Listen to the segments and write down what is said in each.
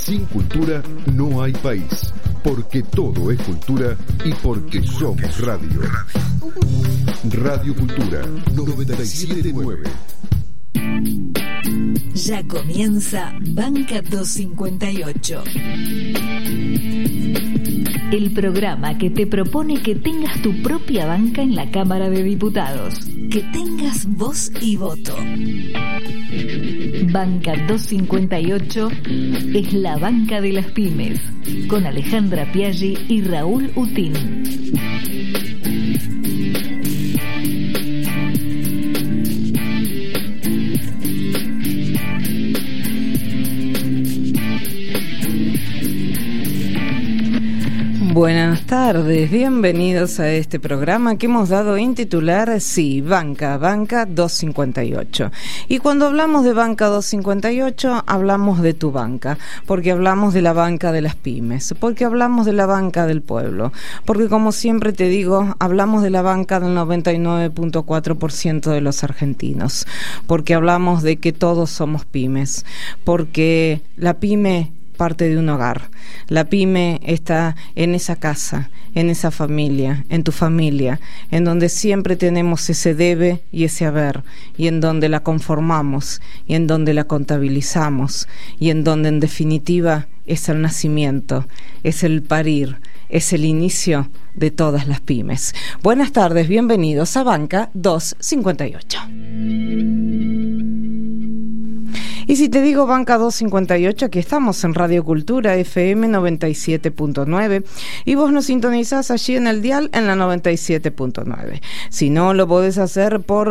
Sin cultura no hay país, porque todo es cultura y porque somos radio. Radio Cultura 979. Ya comienza Banca 258. El programa que te propone que tengas tu propia banca en la Cámara de Diputados. Que tengas voz y voto. Banca 258 es la banca de las pymes. Con Alejandra Piaggi y Raúl Utín. Buenas tardes, bienvenidos a este programa que hemos dado en titular, sí, Banca 258. Y cuando hablamos de Banca 258, hablamos de tu banca, porque hablamos de la banca de las pymes, porque hablamos de la banca del pueblo, porque como siempre te digo, hablamos de la banca del 99.4% de los argentinos, porque hablamos de que todos somos pymes, porque la pyme parte de un hogar. La pyme está en esa casa, en esa familia, en tu familia, en donde siempre tenemos ese debe y ese haber, y en donde la conformamos, y en donde la contabilizamos, y en donde en definitiva es el nacimiento, es el parir, es el inicio de todas las pymes. Buenas tardes, bienvenidos a Banca 258. Y si te digo Banca 258, aquí estamos en Radio Cultura FM 97.9 y vos nos sintonizás allí en el dial en la 97.9. Si no, lo podés hacer por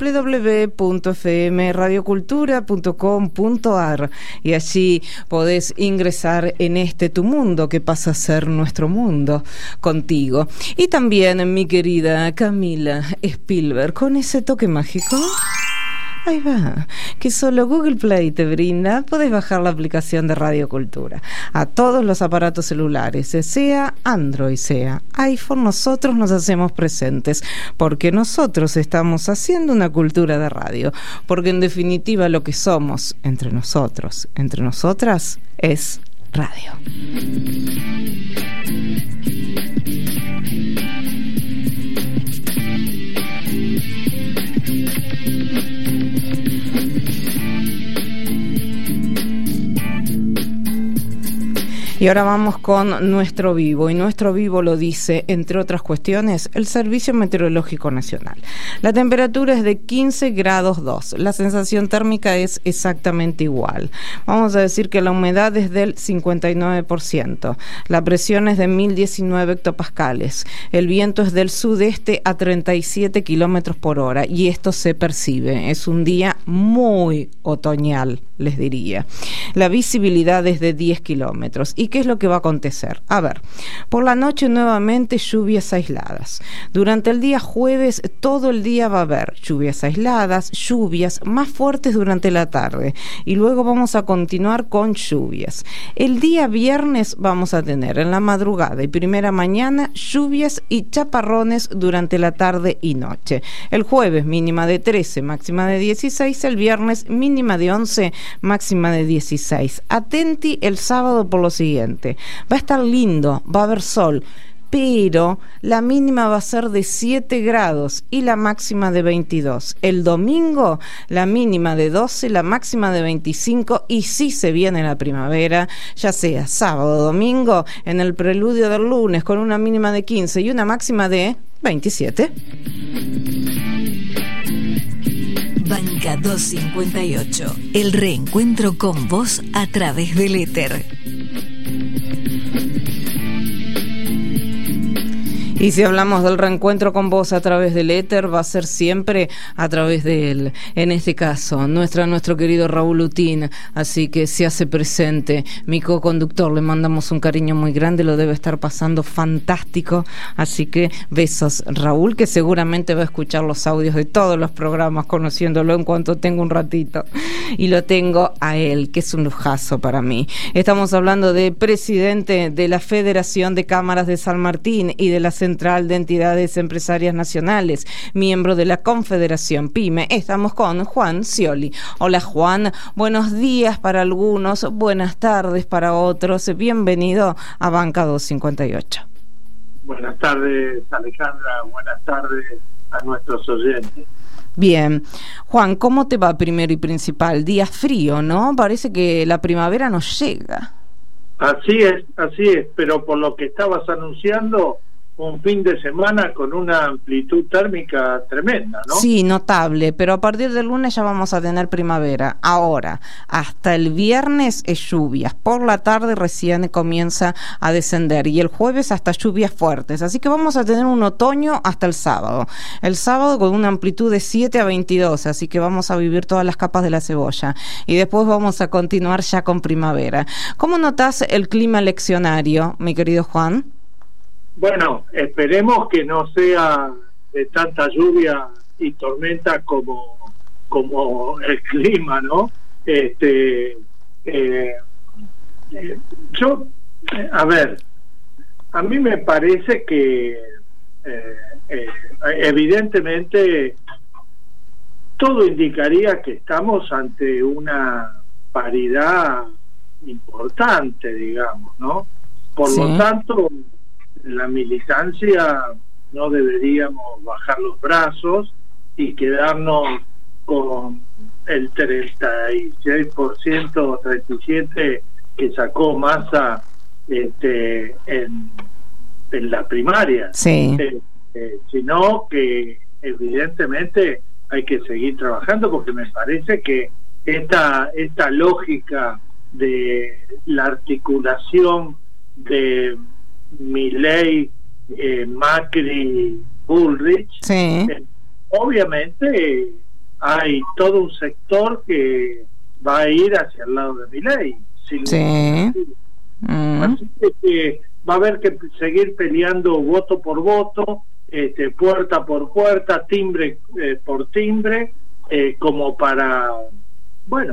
www.fmradiocultura.com.ar y allí podés ingresar en este tu mundo que pasa a ser nuestro mundo contigo. Y también mi querida Camila Spielberg, con ese toque mágico. Ahí va, que solo Google Play te brinda. Podés bajar la aplicación de Radio Cultura a todos los aparatos celulares, sea Android, sea iPhone. Nosotros nos hacemos presentes porque nosotros estamos haciendo una cultura de radio, porque en definitiva lo que somos entre nosotros, entre nosotras, es radio. Y ahora vamos con Nuestro Vivo, y Nuestro Vivo lo dice, entre otras cuestiones, el Servicio Meteorológico Nacional. La temperatura es de 15 grados 2, la sensación térmica es exactamente igual. Vamos a decir que la humedad es del 59%, la presión es de 1019 hectopascales, el viento es del sudeste a 37 kilómetros por hora, y esto se percibe, es un día muy otoñal, les diría. La visibilidad es de 10 kilómetros. ¿Y qué es lo que va a acontecer? A ver, por la noche nuevamente lluvias aisladas. Durante el día jueves todo el día va a haber lluvias aisladas, lluvias más fuertes durante la tarde y luego vamos a continuar con lluvias. El día viernes vamos a tener en la madrugada y primera mañana lluvias y chaparrones durante la tarde y noche. El jueves mínima de 13, máxima de 16, el viernes mínima de 11, máxima de 16. Atenti el sábado por lo siguiente. Va a estar lindo, va a haber sol, pero la mínima va a ser de 7 grados y la máxima de 22. El domingo, la mínima de 12, la máxima de 25, y sí se viene la primavera, ya sea sábado o domingo, en el preludio del lunes, con una mínima de 15 y una máxima de 27. Banca 258, el reencuentro con vos a través del éter. Y si hablamos del reencuentro con vos a través del éter, va a ser siempre a través de él. En este caso, nuestro querido Raúl Utín. Así que se hace presente mi co-conductor. Le mandamos un cariño muy grande, lo debe estar pasando fantástico. Así que besos, Raúl, que seguramente va a escuchar los audios de todos los programas, conociéndolo en cuanto tengo un ratito. Y lo tengo a él, que es un lujazo para mí. Estamos hablando de presidente de la Federación de Cámaras de San Martín y de la Central Central de Entidades Empresarias Nacionales, miembro de la Confederación PYME. Estamos con Juan Scioli. Hola Juan, buenos días para algunos, buenas tardes para otros. Bienvenido a Banca 258. Buenas tardes, Alejandra. Buenas tardes a nuestros oyentes. Bien. Juan, ¿cómo te va primero y principal? Día frío, ¿no? Parece que la primavera nos llega. Así es, pero por lo que estabas anunciando, un fin de semana con una amplitud térmica tremenda, ¿no? Sí, notable, pero a partir del lunes ya vamos a tener primavera. Ahora, hasta el viernes es lluvias, por la tarde recién comienza a descender y el jueves hasta lluvias fuertes, así que vamos a tener un otoño hasta el sábado. El sábado con una amplitud de 7 a 22, así que vamos a vivir todas las capas de la cebolla y después vamos a continuar ya con primavera. ¿Cómo notás el clima eleccionario, mi querido Juan? Bueno, esperemos que no sea de tanta lluvia y tormenta como el clima, ¿no? A mí me parece que evidentemente todo indicaría que estamos ante una paridad importante, digamos, ¿no? Por lo tanto, la militancia no deberíamos bajar los brazos y quedarnos con el 36%, 37% que sacó Massa en la primaria. Sí. Sino que evidentemente hay que seguir trabajando, porque me parece que esta lógica de la articulación de Milei, Macri, Bullrich, obviamente hay todo un sector que va a ir hacia el lado de Milei. Así que va a haber que seguir peleando voto por voto, puerta por puerta, timbre por timbre, como para, bueno,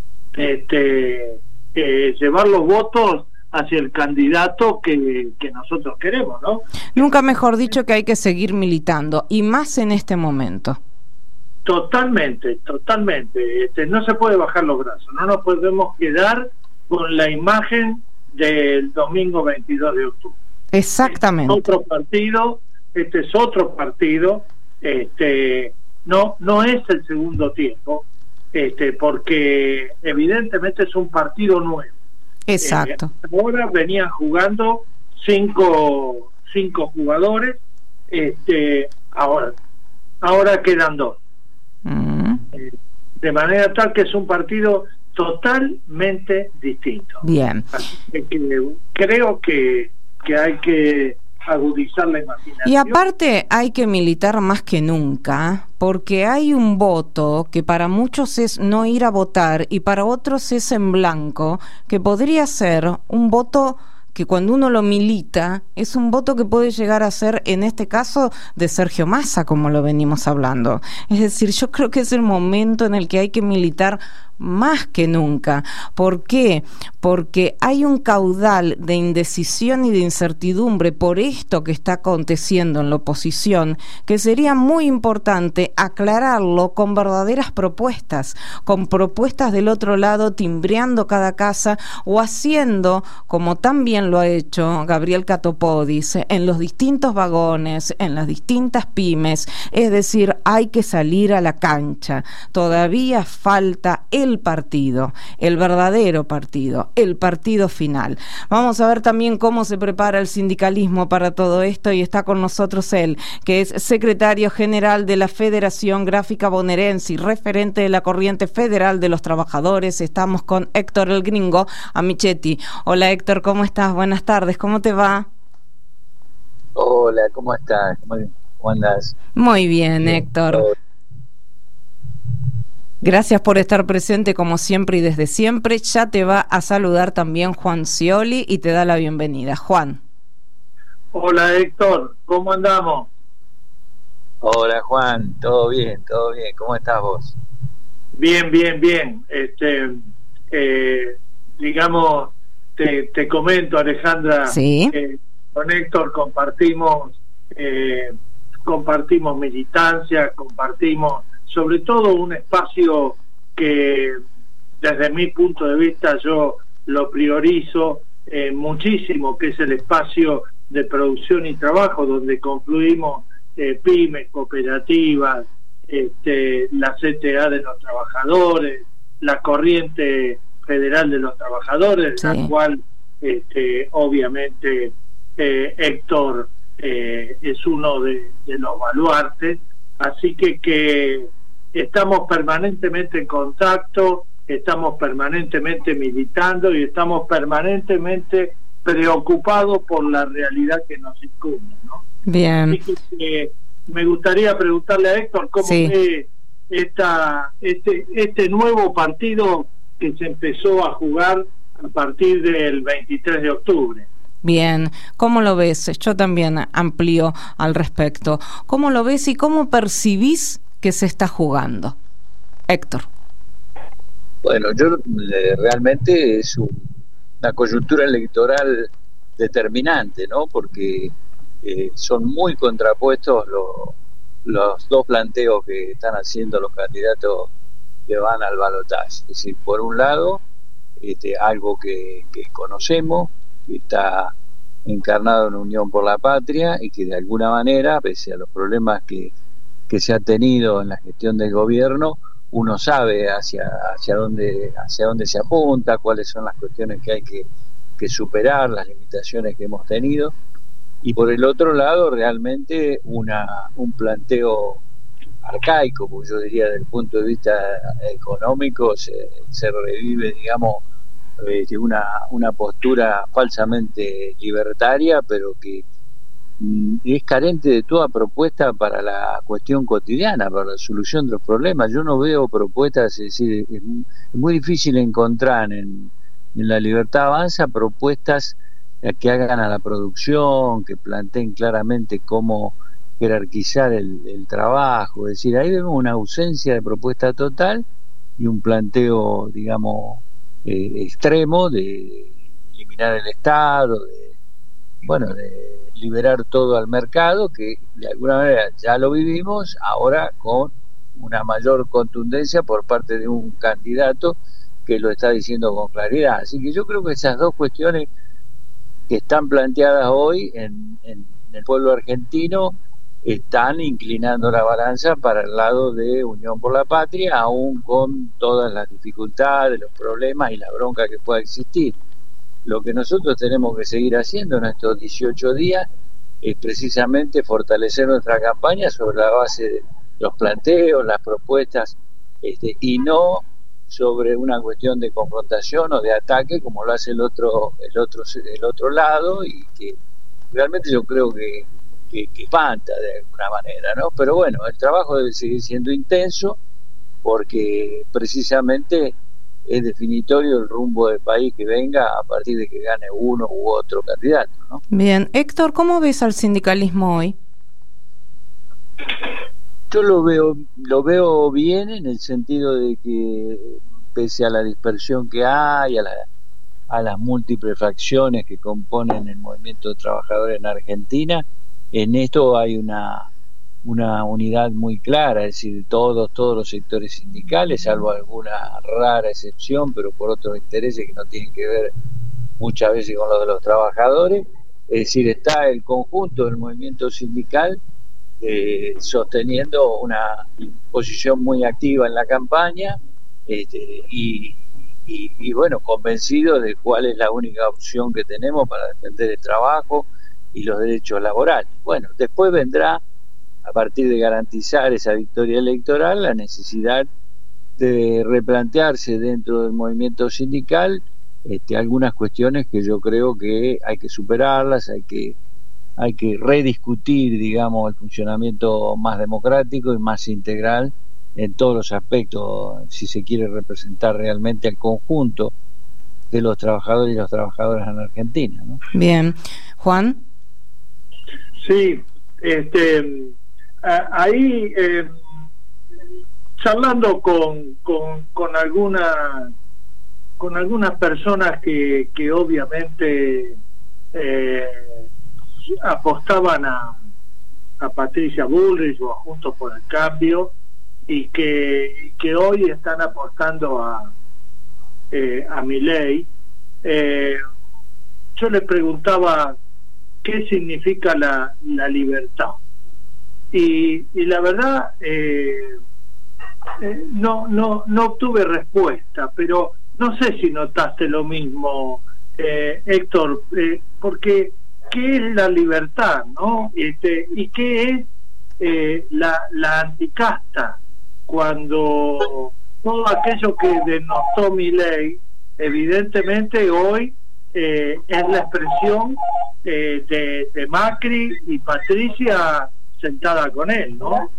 llevar los votos hacia el candidato que nosotros queremos, ¿no? Nunca mejor dicho que hay que seguir militando, y más en este momento. Totalmente. No se puede bajar los brazos, no nos podemos quedar con la imagen del domingo 22 de octubre. Exactamente. Este es otro partido, no es el segundo tiempo, porque evidentemente es un partido nuevo. Exacto. Ahora venían jugando cinco jugadores, ahora quedan 2. De manera tal que es un partido totalmente distinto. Bien. Así que creo que hay que agudizar la imaginación. Y aparte hay que militar más que nunca, porque hay un voto que para muchos es no ir a votar y para otros es en blanco, que podría ser un voto que cuando uno lo milita es un voto que puede llegar a ser, en este caso, de Sergio Massa, como lo venimos hablando. Es decir, yo creo que es el momento en el que hay que militar más que nunca. ¿Por qué? Porque hay un caudal de indecisión y de incertidumbre por esto que está aconteciendo en la oposición, que sería muy importante aclararlo con verdaderas propuestas, con propuestas del otro lado, timbreando cada casa o haciendo, como también lo ha hecho Gabriel Catopodis, en los distintos vagones, en las distintas pymes. Es decir, hay que salir a la cancha. Todavía falta el partido, el verdadero partido, el partido final. Vamos a ver también cómo se prepara el sindicalismo para todo esto, y está con nosotros él, que es secretario general de la Federación Gráfica Bonaerense y referente de la Corriente Federal de los Trabajadores. Estamos con Héctor el Gringo Amichetti. Hola Héctor, ¿cómo estás? Buenas tardes, ¿cómo te va? Hola, ¿cómo estás? ¿Cómo andas? Muy bien, Héctor. Gracias por estar presente como siempre y desde siempre. Ya te va a saludar también Juan Scioli y te da la bienvenida. Juan. Hola Héctor, ¿cómo andamos? Hola Juan, todo bien. ¿Cómo estás vos? Bien. Digamos, te comento, Alejandra, ¿sí? Con Héctor compartimos compartimos militancia, compartimos sobre todo un espacio que desde mi punto de vista yo lo priorizo muchísimo, que es el espacio de producción y trabajo, donde confluimos pymes, cooperativas, la CTA de los trabajadores, la corriente federal de los trabajadores, sí, la cual obviamente Héctor es uno de los baluartes, así que estamos permanentemente en contacto, estamos permanentemente militando y estamos permanentemente preocupados por la realidad que nos incumbe, ¿no? Bien. Así que me gustaría preguntarle a Héctor cómo ve este nuevo partido que se empezó a jugar a partir del 23 de octubre. Bien, ¿cómo lo ves? Yo también amplío al respecto. ¿Cómo lo ves y cómo percibís que se está jugando? Héctor. Bueno, yo realmente es una coyuntura electoral determinante, ¿no? Porque son muy contrapuestos los dos planteos que están haciendo los candidatos que van al balotaje. Es decir, por un lado, algo que conocemos, que está encarnado en Unión por la Patria y que de alguna manera, pese a los problemas que se ha tenido en la gestión del gobierno, uno sabe hacia dónde se apunta, cuáles son las cuestiones que hay que superar, las limitaciones que hemos tenido, y por el otro lado realmente un planteo arcaico, porque yo diría desde el punto de vista económico se revive, digamos, una postura falsamente libertaria, pero que es carente de toda propuesta para la cuestión cotidiana, para la solución de los problemas. Yo no veo propuestas, es decir, es muy difícil encontrar en la Libertad Avanza propuestas que hagan a la producción, que planteen claramente cómo jerarquizar el trabajo. Es decir, ahí vemos una ausencia de propuesta total y un planteo, digamos, extremo de eliminar el Estado, de liberar todo al mercado, que de alguna manera ya lo vivimos, ahora con una mayor contundencia por parte de un candidato que lo está diciendo con claridad. Así que yo creo que esas dos cuestiones que están planteadas hoy en el pueblo argentino están inclinando la balanza para el lado de Unión por la Patria, aún con todas las dificultades, los problemas y la bronca que pueda existir. Lo que nosotros tenemos que seguir haciendo en estos 18 días es precisamente fortalecer nuestra campaña sobre la base de los planteos, las propuestas, y no sobre una cuestión de confrontación o de ataque como lo hace el otro lado, y que realmente yo creo que espanta de alguna manera, ¿no? Pero bueno, el trabajo debe seguir siendo intenso porque precisamente es definitorio el rumbo del país que venga a partir de que gane uno u otro candidato, ¿no? Bien, Héctor, ¿cómo ves al sindicalismo hoy? Yo lo veo bien, en el sentido de que pese a la dispersión que hay, a las múltiples fracciones que componen el movimiento de trabajadores en Argentina, en esto hay una unidad muy clara, es decir, todos los sectores sindicales, salvo alguna rara excepción, pero por otros intereses que no tienen que ver muchas veces con los de los trabajadores. Es decir, está el conjunto del movimiento sindical sosteniendo una posición muy activa en la campaña, y bueno, convencido de cuál es la única opción que tenemos para defender el trabajo y los derechos laborales. Bueno, después vendrá, a partir de garantizar esa victoria electoral, la necesidad de replantearse dentro del movimiento sindical algunas cuestiones que yo creo que hay que superarlas, hay que rediscutir, digamos, el funcionamiento más democrático y más integral en todos los aspectos, si se quiere representar realmente al conjunto de los trabajadores y las trabajadoras en Argentina, ¿no? Bien. Juan. Sí, ahí charlando con algunas personas que obviamente apostaban Patricia Bullrich o a Juntos por el Cambio, y que hoy están apostando a Milei. Yo le preguntaba qué significa la libertad, y la verdad no obtuve respuesta, pero no sé si notaste lo mismo, Héctor, porque ¿qué es la libertad, no? ¿Y qué es la anticasta? Cuando todo aquello que denostó Milei, evidentemente hoy es la expresión de Macri y Patricia sentada con él, ¿no?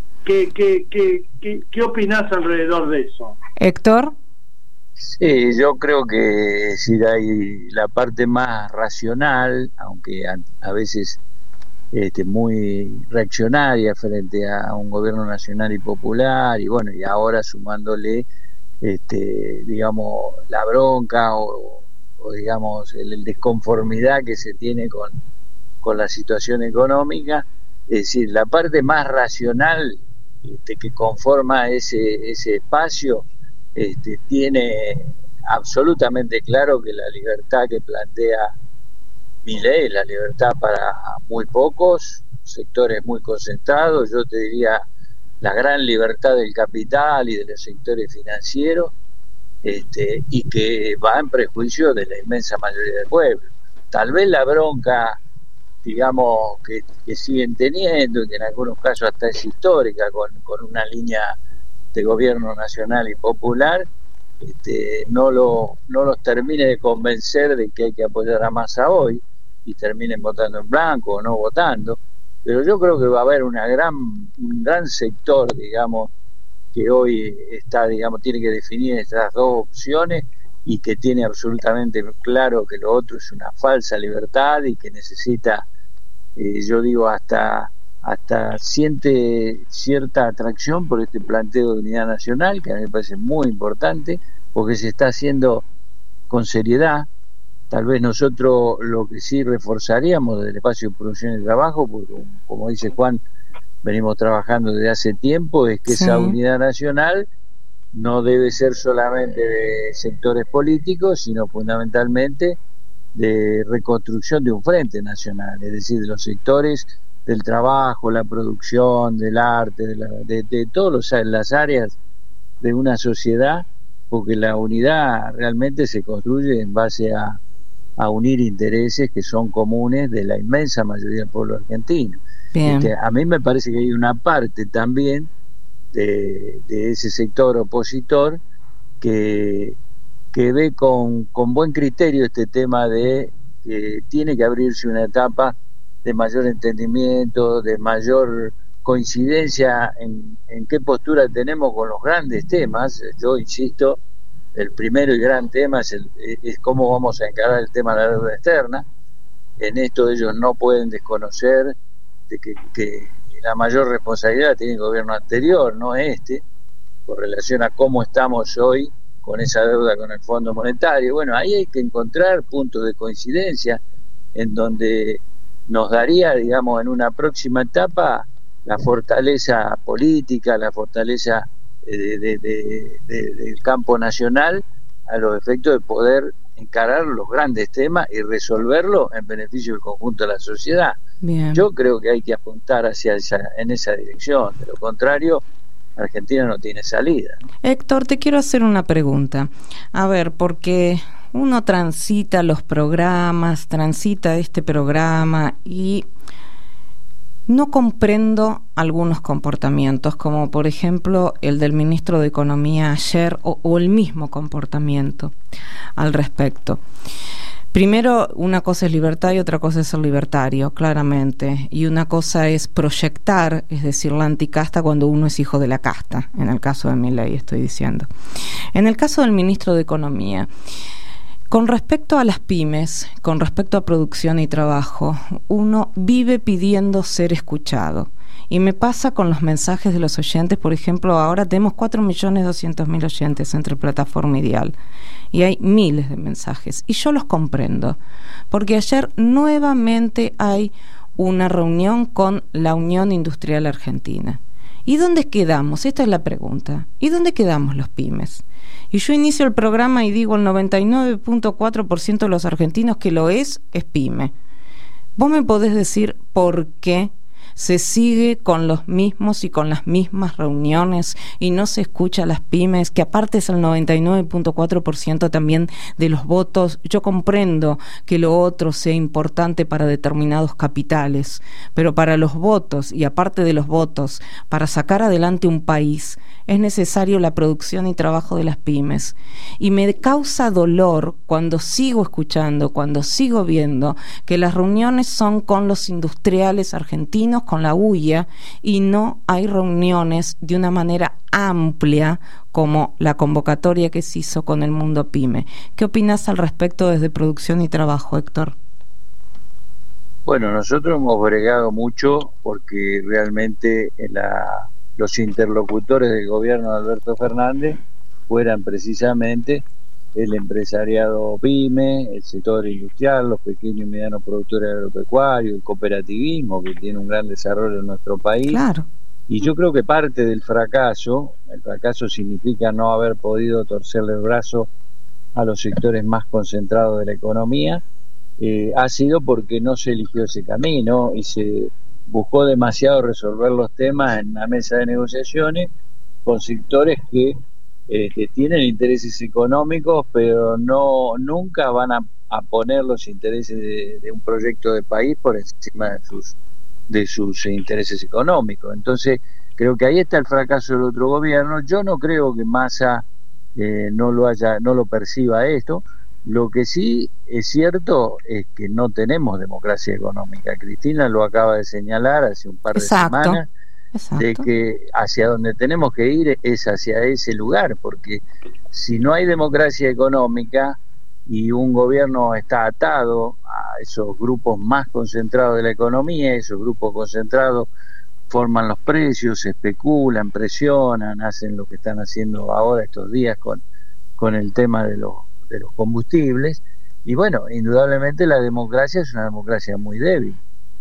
¿Qué opinás alrededor de eso? Héctor. Sí, yo creo que sí hay la parte más racional, aunque a veces muy reaccionaria frente a un gobierno nacional y popular, y bueno, y ahora sumándole digamos la bronca o digamos el desconformidad que se tiene con la situación económica. Es decir, la parte más racional que conforma ese espacio tiene absolutamente claro que la libertad que plantea Milei es la libertad para muy pocos sectores muy concentrados. Yo te diría la gran libertad del capital y de los sectores financieros, y que va en prejuicio de la inmensa mayoría del pueblo. Tal vez la bronca, digamos, que siguen teniendo, y que en algunos casos hasta es histórica, con una línea de gobierno nacional y popular, no los termine de convencer de que hay que apoyar a Massa hoy, y terminen votando en blanco o no votando. Pero yo creo que va a haber un gran sector, digamos, que hoy tiene que definir estas dos opciones, y que tiene absolutamente claro que lo otro es una falsa libertad, y que necesita, yo digo, hasta siente cierta atracción por este planteo de unidad nacional, que a mí me parece muy importante, porque se está haciendo con seriedad. Tal vez nosotros lo que sí reforzaríamos del espacio de producción y trabajo, porque como dice Juan, venimos trabajando desde hace tiempo, es que esa unidad nacional no debe ser solamente de sectores políticos, sino fundamentalmente de reconstrucción de un frente nacional, es decir, de los sectores del trabajo, la producción, del arte, de todas las áreas de una sociedad, porque la unidad realmente se construye en base a unir intereses que son comunes de la inmensa mayoría del pueblo argentino. A mí me parece que hay una parte también de ese sector opositor que ve con buen criterio este tema de que tiene que abrirse una etapa de mayor entendimiento, de mayor coincidencia en qué postura tenemos con los grandes temas. Yo insisto, el primero y gran tema es cómo vamos a encarar el tema de la deuda externa. En esto ellos no pueden desconocer de que la mayor responsabilidad tiene el gobierno anterior, no con relación a cómo estamos hoy con esa deuda con el Fondo Monetario. Bueno, ahí hay que encontrar puntos de coincidencia en donde nos daría, digamos, en una próxima etapa la fortaleza política, la fortaleza del campo nacional, a los efectos de poder encarar los grandes temas y resolverlos en beneficio del conjunto de la sociedad. Bien. Yo creo que hay que apuntar en esa dirección. De lo contrario, Argentina no tiene salida. Héctor, te quiero hacer una pregunta. A ver, porque uno transita los programas, transita este programa y no comprendo algunos comportamientos, como por ejemplo el del ministro de Economía ayer, o el mismo comportamiento al respecto. Primero, una cosa es libertad y otra cosa es ser libertario, claramente. Y una cosa es proyectar, es decir, la anticasta cuando uno es hijo de la casta. En el caso de Milei estoy diciendo. En el caso del ministro de Economía, con respecto a las pymes, con respecto a producción y trabajo, uno vive pidiendo ser escuchado. Y me pasa con los mensajes de los oyentes. Por ejemplo, ahora tenemos 4.200.000 oyentes entre Plataforma Ideal. Y hay miles de mensajes. Y yo los comprendo. Porque ayer nuevamente hay una reunión con la Unión Industrial Argentina. ¿Y dónde quedamos? Esta es la pregunta. ¿Y dónde quedamos los pymes? Y yo inicio el programa y digo el 99.4% de los argentinos que lo es pyme. ¿Vos me podés decir por qué se sigue con los mismos y con las mismas reuniones y no se escucha a las pymes, que aparte es el 99.4% también de los votos? Yo comprendo que lo otro sea importante para determinados capitales, pero para los votos, y aparte de los votos, para sacar adelante un país, es necesario la producción y trabajo de las pymes. Y me causa dolor cuando sigo escuchando, cuando sigo viendo que las reuniones son con los industriales argentinos, con la UIA, y no hay reuniones de una manera amplia como la convocatoria que se hizo con el mundo pyme. ¿Qué opinás al respecto desde producción y trabajo, Héctor? Bueno, nosotros hemos bregado mucho porque realmente los interlocutores del gobierno de Alberto Fernández fueran precisamente el empresariado pyme, el sector industrial, los pequeños y medianos productores agropecuarios, el cooperativismo, que tiene un gran desarrollo en nuestro país. Claro. Y yo creo que parte del fracaso, el fracaso significa no haber podido torcerle el brazo a los sectores más concentrados de la economía, ha sido porque no se eligió ese camino y se buscó demasiado resolver los temas en una mesa de negociaciones con sectores que tienen intereses económicos, pero nunca van a poner los intereses de un proyecto de país por encima de sus intereses económicos. Entonces, creo que ahí está el fracaso del otro gobierno. Yo no creo que Massa no lo perciba esto. Lo que sí es cierto es que no tenemos democracia económica. Cristina lo acaba de señalar hace un par de semanas. Exacto. De que hacia donde tenemos que ir es hacia ese lugar, porque si no hay democracia económica y un gobierno está atado a esos grupos más concentrados de la economía, esos grupos concentrados forman los precios, especulan, presionan, hacen lo que están haciendo ahora estos días con el tema de los combustibles, y bueno, indudablemente la democracia es una democracia muy débil.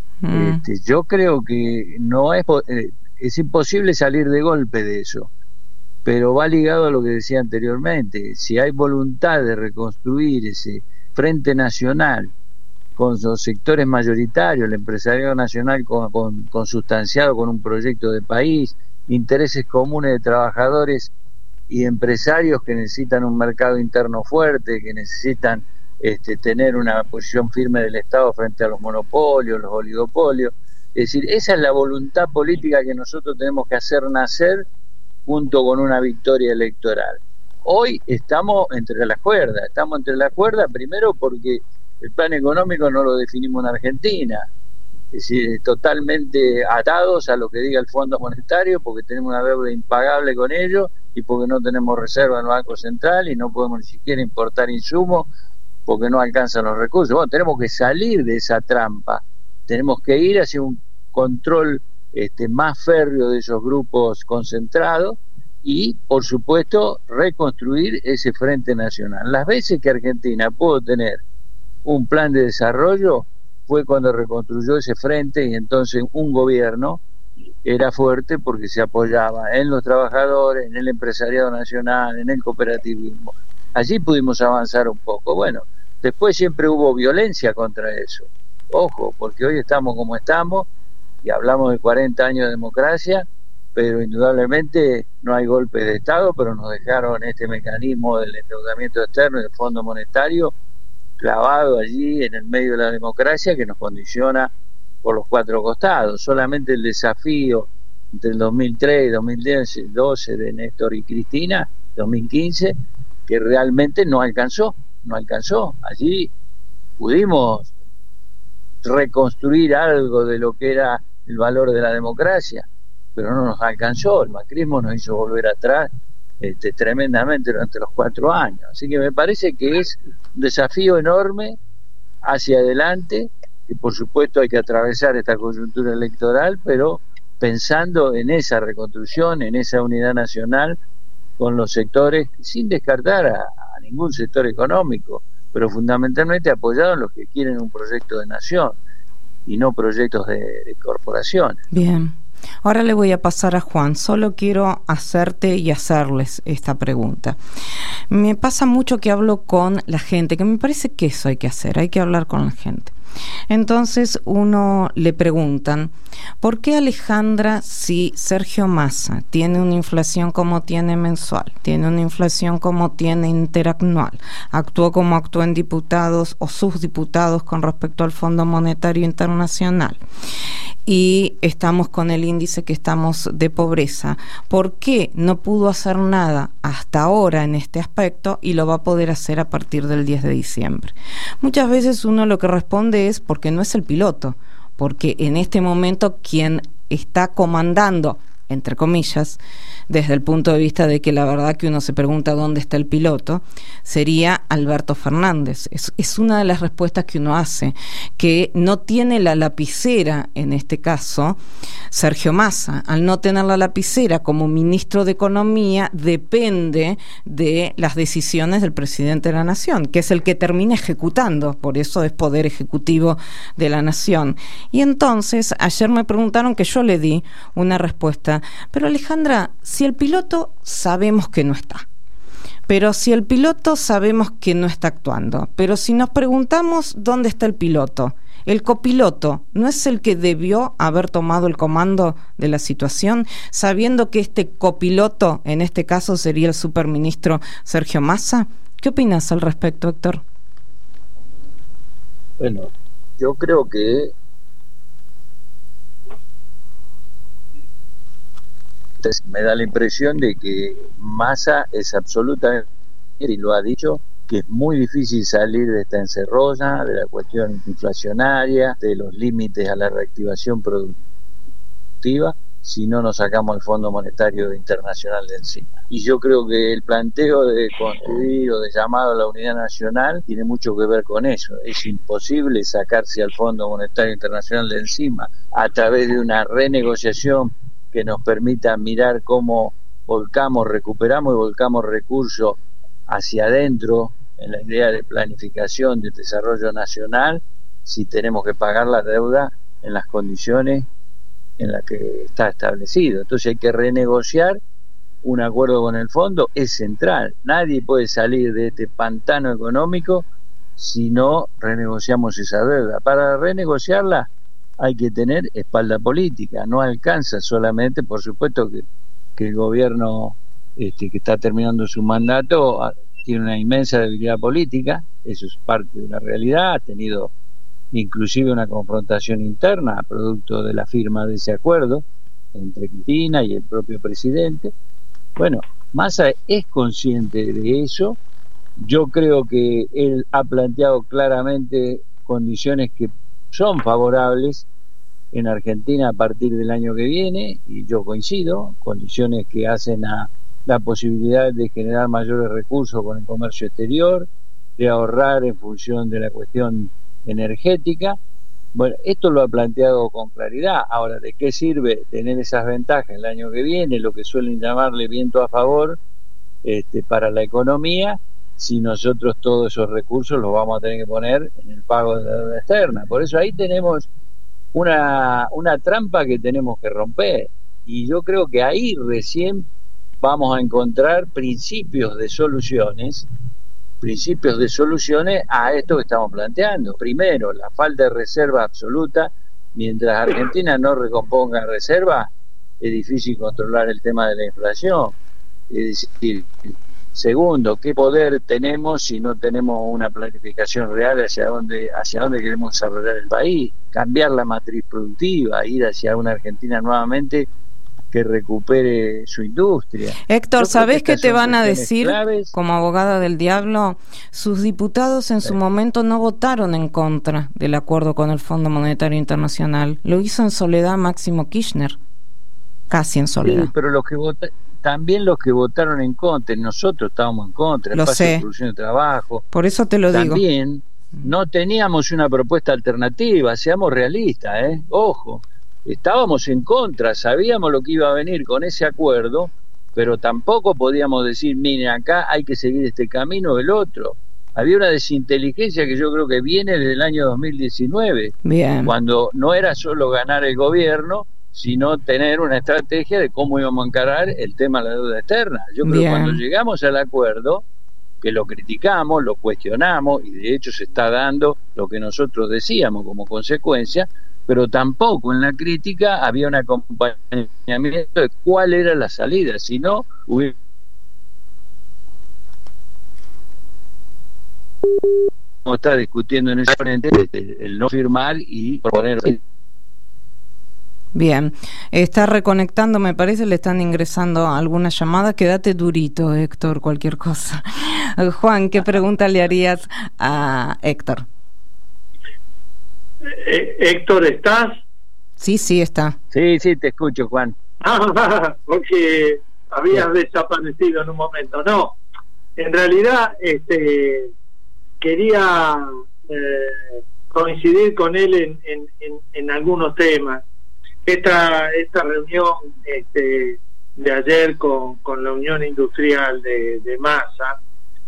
Yo creo que no es imposible salir de golpe de eso, pero va ligado a lo que decía anteriormente. Si hay voluntad de reconstruir ese frente nacional con los sectores mayoritarios, el empresariado nacional consustanciado con un proyecto de país, intereses comunes de trabajadores y empresarios que necesitan un mercado interno fuerte, que necesitan tener una posición firme del Estado frente a los monopolios, los oligopolios. Es decir, esa es la voluntad política que nosotros tenemos que hacer nacer junto con una victoria electoral. Hoy estamos entre las cuerdas, primero porque el plan económico no lo definimos en Argentina, es decir, totalmente atados a lo que diga el Fondo Monetario, porque tenemos una deuda impagable con ellos y porque no tenemos reserva en el Banco Central y no podemos ni siquiera importar insumos porque no alcanzan los recursos. Bueno, tenemos que salir de esa trampa, tenemos que ir hacia un control más férreo de esos grupos concentrados y, por supuesto, reconstruir ese frente nacional. Las veces que Argentina pudo tener un plan de desarrollo fue cuando reconstruyó ese frente, y entonces un gobierno era fuerte porque se apoyaba en los trabajadores, en el empresariado nacional, en el cooperativismo. Allí pudimos avanzar un poco. Bueno, después siempre hubo violencia contra eso. Ojo, porque hoy estamos como estamos y hablamos de 40 años de democracia, pero indudablemente no hay golpe de Estado, pero nos dejaron este mecanismo del endeudamiento externo y del Fondo Monetario clavado allí en el medio de la democracia, que nos condiciona por los cuatro costados. Solamente el desafío entre el 2003 y 2012 de Néstor y Cristina, 2015, que realmente no alcanzó. Allí pudimos reconstruir algo de lo que era el valor de la democracia, pero no nos alcanzó. El macrismo nos hizo volver atrás tremendamente durante los 4 años. Así que me parece que es un desafío enorme hacia adelante, y por supuesto hay que atravesar esta coyuntura electoral, pero pensando en esa reconstrucción, en esa unidad nacional con los sectores, sin descartar a ningún sector económico, pero fundamentalmente apoyado en los que quieren un proyecto de nación. y no proyectos de corporaciones. Bien. Ahora le voy a pasar a Juan. Solo quiero hacerte y hacerles esta pregunta. Me pasa mucho que hablo con la gente, que me parece que eso hay que hacer, hay que hablar con la gente. Entonces uno le preguntan, ¿por qué Alejandra, si Sergio Massa tiene una inflación como tiene mensual, tiene una inflación como tiene interanual, actuó como actuó en diputados o subdiputados con respecto al Fondo Monetario Internacional, y estamos con el índice que estamos de pobreza, ¿por qué no pudo hacer nada hasta ahora en este aspecto y lo va a poder hacer a partir del 10 de diciembre? Muchas veces uno lo que responde es porque no es el piloto, porque en este momento quien está comandando, entre comillas, desde el punto de vista de que la verdad que uno se pregunta dónde está el piloto, sería Alberto Fernández. Es una de las respuestas que uno hace, que no tiene la lapicera, en este caso, Sergio Massa. Al no tener la lapicera como ministro de Economía, depende de las decisiones del presidente de la Nación, que es el que termina ejecutando, por eso es poder ejecutivo de la Nación. Y entonces, ayer me preguntaron que yo le di una respuesta, pero Alejandra, si el piloto sabemos que no está, pero si el piloto sabemos que no está actuando, pero si nos preguntamos dónde está el piloto, el copiloto no es el que debió haber tomado el comando de la situación, sabiendo que este copiloto, en este caso, sería el superministro Sergio Massa. ¿Qué opinas al respecto, Héctor? Bueno, yo creo que me da la impresión de que Massa es absolutamente, y lo ha dicho, que es muy difícil salir de esta encerrolla, de la cuestión inflacionaria, de los límites a la reactivación productiva, si no nos sacamos el Fondo Monetario Internacional de encima. Y yo creo que el planteo de construir o de llamado a la unidad nacional tiene mucho que ver con eso. Es imposible sacarse al Fondo Monetario Internacional de encima a través de una renegociación que nos permita mirar cómo recuperamos y volcamos recursos hacia adentro en la idea de planificación del desarrollo nacional, si tenemos que pagar la deuda en las condiciones en las que está establecido. Entonces hay que renegociar un acuerdo con el fondo, es central. Nadie puede salir de este pantano económico si no renegociamos esa deuda. Para renegociarla hay que tener espalda política, no alcanza solamente, por supuesto que el gobierno que está terminando su mandato tiene una inmensa debilidad política, eso es parte de la realidad, ha tenido inclusive una confrontación interna producto de la firma de ese acuerdo entre Cristina y el propio presidente. Bueno, Massa es consciente de eso, yo creo que él ha planteado claramente condiciones que son favorables en Argentina a partir del año que viene, y yo coincido, condiciones que hacen a la posibilidad de generar mayores recursos con el comercio exterior, de ahorrar en función de la cuestión energética. Bueno, esto lo ha planteado con claridad. Ahora, ¿de qué sirve tener esas ventajas el año que viene, lo que suelen llamarle viento a favor para la economía, si nosotros todos esos recursos los vamos a tener que poner en el pago de la deuda externa? Por eso ahí tenemos una trampa que tenemos que romper, y yo creo que ahí recién vamos a encontrar principios de soluciones a esto que estamos planteando. Primero, la falta de reserva absoluta. Mientras Argentina no recomponga reserva, es difícil controlar el tema de la inflación. Es decir, segundo, ¿qué poder tenemos si no tenemos una planificación real hacia dónde queremos desarrollar el país? Cambiar la matriz productiva, ir hacia una Argentina nuevamente que recupere su industria. Héctor, ¿sabés qué te van a decir claves? Como abogada del diablo? Sus diputados en su momento no votaron en contra del acuerdo con el Fondo Monetario Internacional. Lo hizo en soledad Máximo Kirchner, casi en soledad. Sí, pero también los que votaron en contra, nosotros estábamos en contra, lo sé. De producción de trabajo. Por eso te lo digo. También no teníamos una propuesta alternativa, seamos realistas, ojo. Estábamos en contra, sabíamos lo que iba a venir con ese acuerdo, pero tampoco podíamos decir, miren, acá hay que seguir este camino o el otro. había una desinteligencia que yo creo que viene desde el año 2019, Bien. cuando no era solo ganar el gobierno, sino tener una estrategia de cómo íbamos a encarar el tema de la deuda externa. Yo creo que cuando llegamos al acuerdo, que lo criticamos, lo cuestionamos, y de hecho se está dando lo que nosotros decíamos como consecuencia, pero tampoco en la crítica había un acompañamiento de cuál era la salida, si no hubiera... Como está discutiendo en ese frente, el no firmar y proponer... Bien, está reconectando, me parece, le están ingresando algunas llamadas. Quédate durito, Héctor, cualquier cosa. Juan, ¿qué pregunta le harías a Héctor? Héctor, ¿estás? Sí, está. Sí, te escucho, Juan. Porque habías desaparecido en un momento. No, en realidad quería coincidir con él en algunos temas. Esta reunión de ayer con la Unión Industrial de Massa,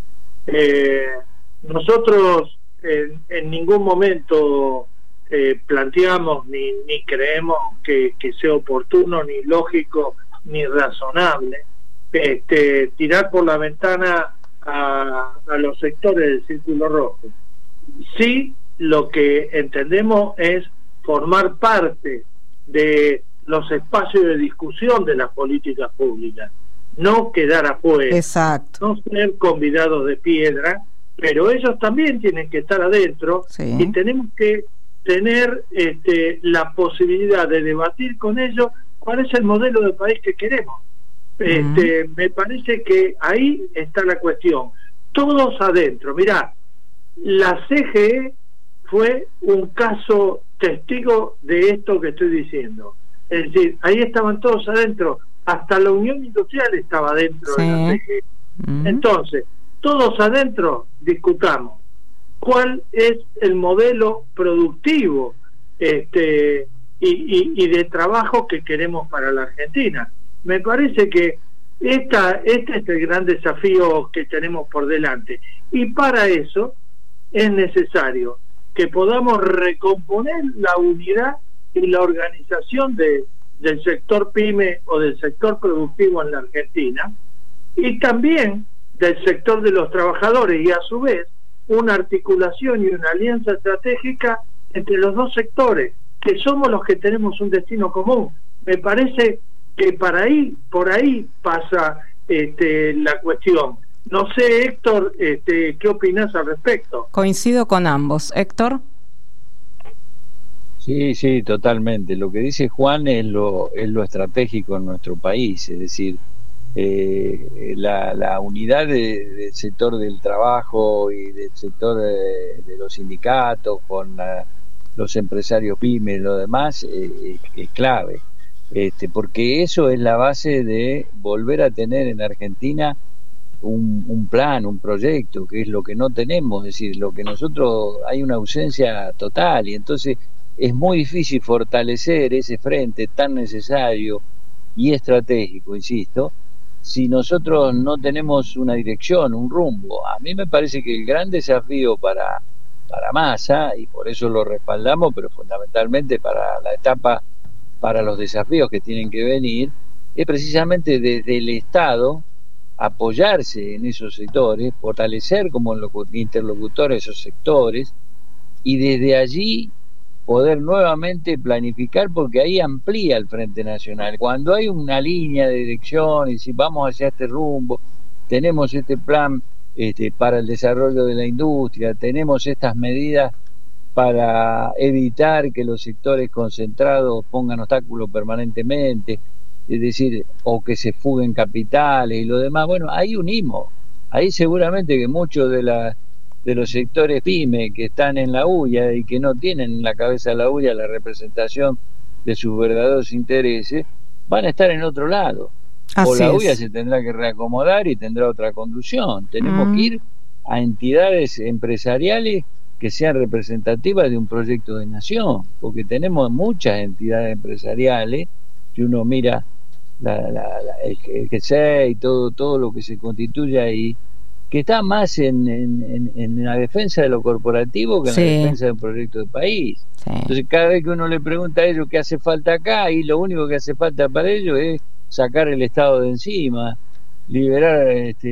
nosotros en ningún momento planteamos ni creemos que sea oportuno, ni lógico, ni razonable tirar por la ventana a los sectores del Círculo Rojo. Sí, lo que entendemos es formar parte de los espacios de discusión de las políticas públicas, no quedar afuera. Exacto. No ser convidados de piedra, pero ellos también tienen que estar adentro, sí. Y tenemos que tener la posibilidad de debatir con ellos cuál es el modelo de país que queremos. Me parece que ahí está la cuestión. Todos adentro. Mirá, la CGE fue un caso testigo de esto que estoy diciendo. Es decir, ahí estaban todos adentro, hasta la Unión Industrial estaba adentro, sí. De la CGE. Entonces, todos adentro discutamos cuál es el modelo productivo y de trabajo que queremos para la Argentina. Me parece que este es el gran desafío que tenemos por delante, y para eso es necesario que podamos recomponer la unidad y la organización del sector PYME o del sector productivo en la Argentina, y también del sector de los trabajadores, y a su vez una articulación y una alianza estratégica entre los dos sectores, que somos los que tenemos un destino común. Me parece que por ahí pasa la cuestión. No sé, Héctor, ¿qué opinás al respecto? Coincido con ambos. Héctor. Sí, totalmente. Lo que dice Juan es lo estratégico en nuestro país, es decir, la unidad del sector del trabajo y del sector de los sindicatos con los empresarios pymes y lo demás es clave, porque eso es la base de volver a tener en Argentina un plan, un proyecto, que es lo que no tenemos, es decir, lo que nosotros hay una ausencia total, y entonces es muy difícil fortalecer ese frente tan necesario y estratégico, insisto, si nosotros no tenemos una dirección, un rumbo. A mí me parece que el gran desafío para Massa, y por eso lo respaldamos, pero fundamentalmente para la etapa, para los desafíos que tienen que venir, es precisamente desde el Estado apoyarse en esos sectores, fortalecer como interlocutores esos sectores, y desde allí poder nuevamente planificar, porque ahí amplía el Frente Nacional. Cuando hay una línea de dirección y si vamos hacia este rumbo, tenemos este plan para el desarrollo de la industria, tenemos estas medidas para evitar que los sectores concentrados pongan obstáculos permanentemente, es decir, o que se fuguen capitales y lo demás. Bueno, ahí unimos, ahí seguramente que muchos de los sectores PYME que están en la UIA y que no tienen en la cabeza de la UIA la representación de sus verdaderos intereses, van a estar en otro lado. Así o la UIA es. se tendrá que reacomodar y tendrá otra conducción. Tenemos que ir a entidades empresariales que sean representativas de un proyecto de nación, porque tenemos muchas entidades empresariales, si uno mira el GC y todo lo que se constituye ahí, que está más en la defensa de lo corporativo que en la defensa de un proyecto de país. Sí. Entonces, cada vez que uno le pregunta a ellos qué hace falta acá, y lo único que hace falta para ellos es sacar el Estado de encima, liberar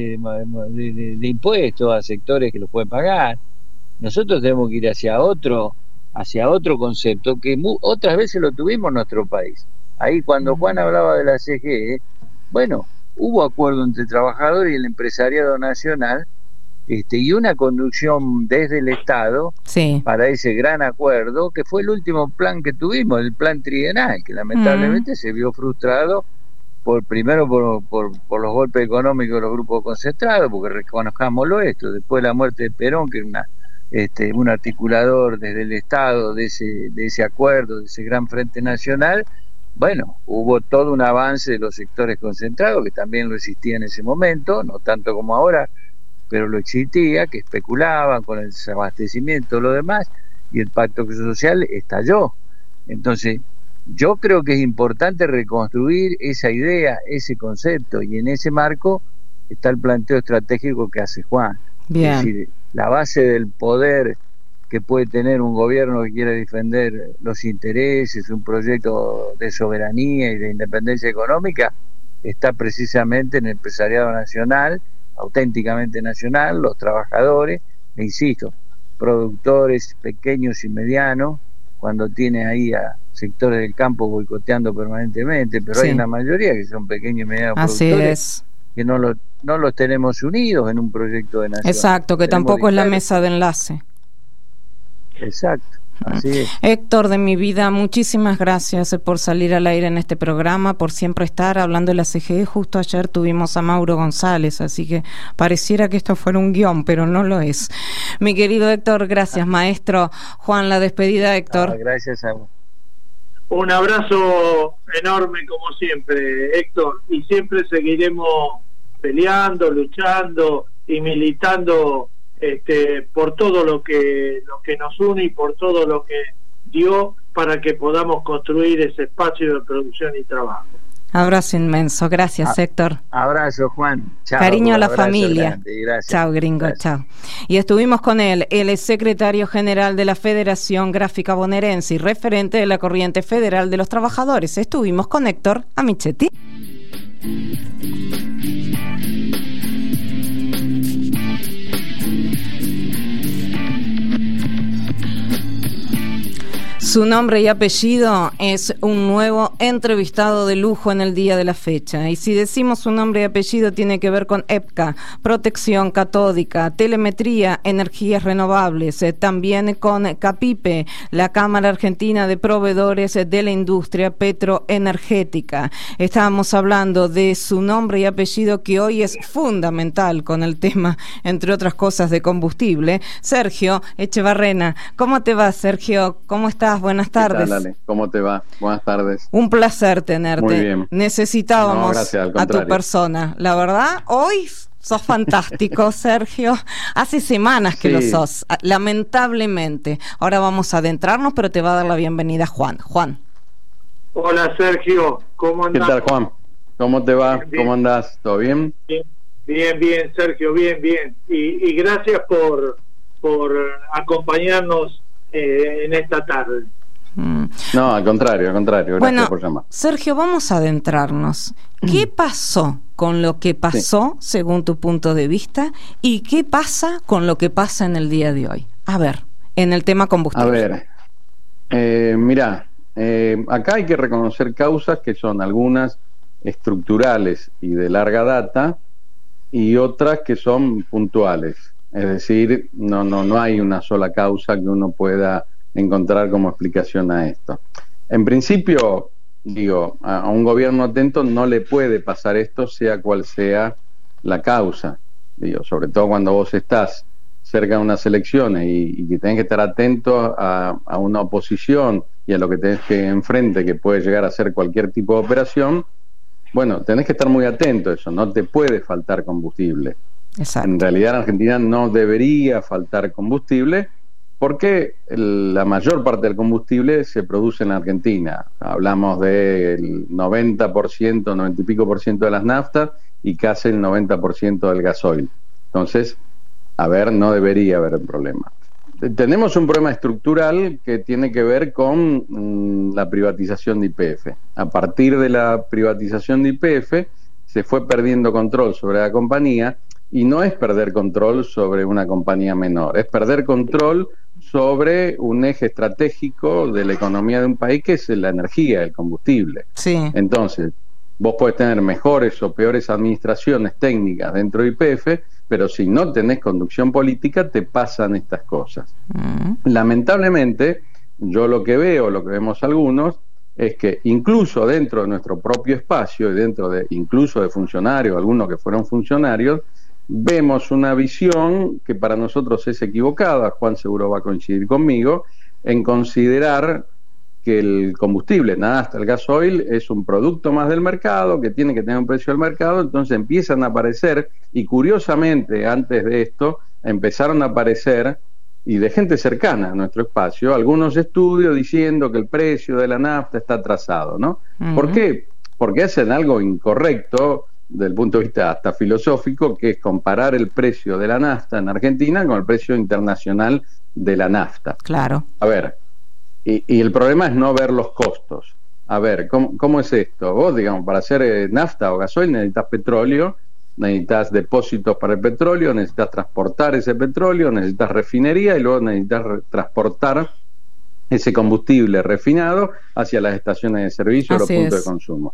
de impuestos a sectores que los pueden pagar. Nosotros tenemos que ir hacia otro concepto que otras veces lo tuvimos en nuestro país. Ahí cuando Juan hablaba de la CGE, bueno, hubo acuerdo entre trabajadores y el empresariado nacional, y una conducción desde el Estado para ese gran acuerdo, que fue el último plan que tuvimos, el plan trienal, que lamentablemente se vio frustrado primero por los golpes económicos de los grupos concentrados, porque reconozcámoslo esto, después de la muerte de Perón, que era un articulador desde el Estado de ese acuerdo, de ese gran frente nacional. Bueno, hubo todo un avance de los sectores concentrados, que también lo existía en ese momento, no tanto como ahora, pero lo existía, que especulaban con el desabastecimiento y lo demás, y el pacto social estalló. Entonces, yo creo que es importante reconstruir esa idea, ese concepto, y en ese marco está el planteo estratégico que hace Juan. Bien. Es decir, la base del poder que puede tener un gobierno que quiera defender los intereses, un proyecto de soberanía y de independencia económica, está precisamente en el empresariado nacional, auténticamente nacional, los trabajadores, e insisto, productores pequeños y medianos, cuando tiene ahí a sectores del campo boicoteando permanentemente, pero hay una mayoría que son pequeños y medianos productores que no los tenemos unidos en un proyecto de nación. Exacto, que tampoco es la mesa de enlace. Exacto, así es. Héctor, de mi vida, muchísimas gracias por salir al aire en este programa, por siempre estar hablando de la CGE. Justo ayer tuvimos a Mauro González, así que pareciera que esto fuera un guión, pero no lo es. Mi querido Héctor, gracias, maestro. Juan, la despedida, Héctor. Gracias a vos. Un abrazo enorme como siempre, Héctor, y siempre seguiremos peleando, luchando y militando por todo lo que nos une y por todo lo que dio para que podamos construir ese espacio de producción y trabajo. Abrazo inmenso, gracias Héctor. Abrazo Juan. Chao, cariño a la familia. Chao gringo, gracias. Chao. Y estuvimos con él, el secretario general de la Federación Gráfica Bonaerense y referente de la Corriente Federal de los Trabajadores. Estuvimos con Héctor Amichetti. Su nombre y apellido es un nuevo entrevistado de lujo en el día de la fecha. Y si decimos su nombre y apellido, tiene que ver con EPCA, protección catódica, telemetría, energías renovables, también con CAPIPE, la Cámara Argentina de Proveedores de la Industria Petroenergética. Estábamos hablando de su nombre y apellido, que hoy es fundamental con el tema, entre otras cosas, de combustible. Sergio Echevarrena. ¿Cómo te va, Sergio? ¿Cómo estás? Buenas tardes. ¿Qué tal, Ale? ¿Cómo te va? Buenas tardes. Un placer tenerte. Muy bien. Necesitábamos a tu persona. La verdad, hoy sos fantástico, Sergio. Hace semanas que lo sos, lamentablemente. Ahora vamos a adentrarnos, pero te va a dar la bienvenida Juan. Juan. Hola, Sergio. ¿Cómo andás? ¿Qué tal, Juan? ¿Cómo te va? Bien. ¿Cómo andás? ¿Todo bien? Bien, Sergio, bien. Y gracias por acompañarnos en esta tarde. No, al contrario, gracias por llamar. Sergio, vamos a adentrarnos. ¿Qué pasó con lo que pasó, según tu punto de vista, y qué pasa con lo que pasa en el día de hoy? A ver, en el tema combustible. A ver, mirá, acá hay que reconocer causas que son algunas estructurales y de larga data, y otras que son puntuales. Es decir, no hay una sola causa que uno pueda encontrar como explicación a esto. En principio, digo, a un gobierno atento no le puede pasar esto, sea cual sea la causa. Digo, sobre todo cuando vos estás cerca de unas elecciones y que tenés que estar atento a una oposición y a lo que tenés que enfrente, que puede llegar a ser cualquier tipo de operación. Bueno, tenés que estar muy atento a eso, no te puede faltar combustible. Exacto. En realidad en Argentina no debería faltar combustible porque la mayor parte del combustible se produce en la Argentina. Hablamos del 90%, 90 y pico por ciento de las naftas y casi el 90% del gasoil. Entonces, no debería haber problema. Tenemos un problema estructural que tiene que ver con la privatización de YPF. A partir de la privatización de YPF se fue perdiendo control sobre la compañía, y no es perder control sobre una compañía menor, es perder control sobre un eje estratégico de la economía de un país, que es la energía, el combustible. Sí. Entonces, vos podés tener mejores o peores administraciones técnicas dentro de YPF, pero si no tenés conducción política, te pasan estas cosas. Lamentablemente, yo lo que veo, lo que vemos algunos, es que incluso dentro de nuestro propio espacio, y dentro de incluso de funcionarios, algunos que fueron funcionarios, vemos una visión que para nosotros es equivocada. Juan seguro va a coincidir conmigo, en considerar que el combustible, hasta el gasoil, es un producto más del mercado, que tiene que tener un precio del mercado. Entonces empiezan a aparecer, y curiosamente antes de esto empezaron a aparecer, y de gente cercana a nuestro espacio, algunos estudios diciendo que el precio de la nafta está atrasado, ¿no? ¿Por qué? Porque hacen algo incorrecto desde el punto de vista hasta filosófico, que es comparar el precio de la nafta en Argentina con el precio internacional de la nafta. Claro. A ver, y el problema es no ver los costos. A ver, ¿cómo es esto? Vos, digamos, para hacer nafta o gasoil necesitas petróleo, necesitas depósitos para el petróleo, necesitas transportar ese petróleo, necesitas refinería, y luego necesitas transportar ese combustible refinado hacia las estaciones de servicio o los puntos de consumo.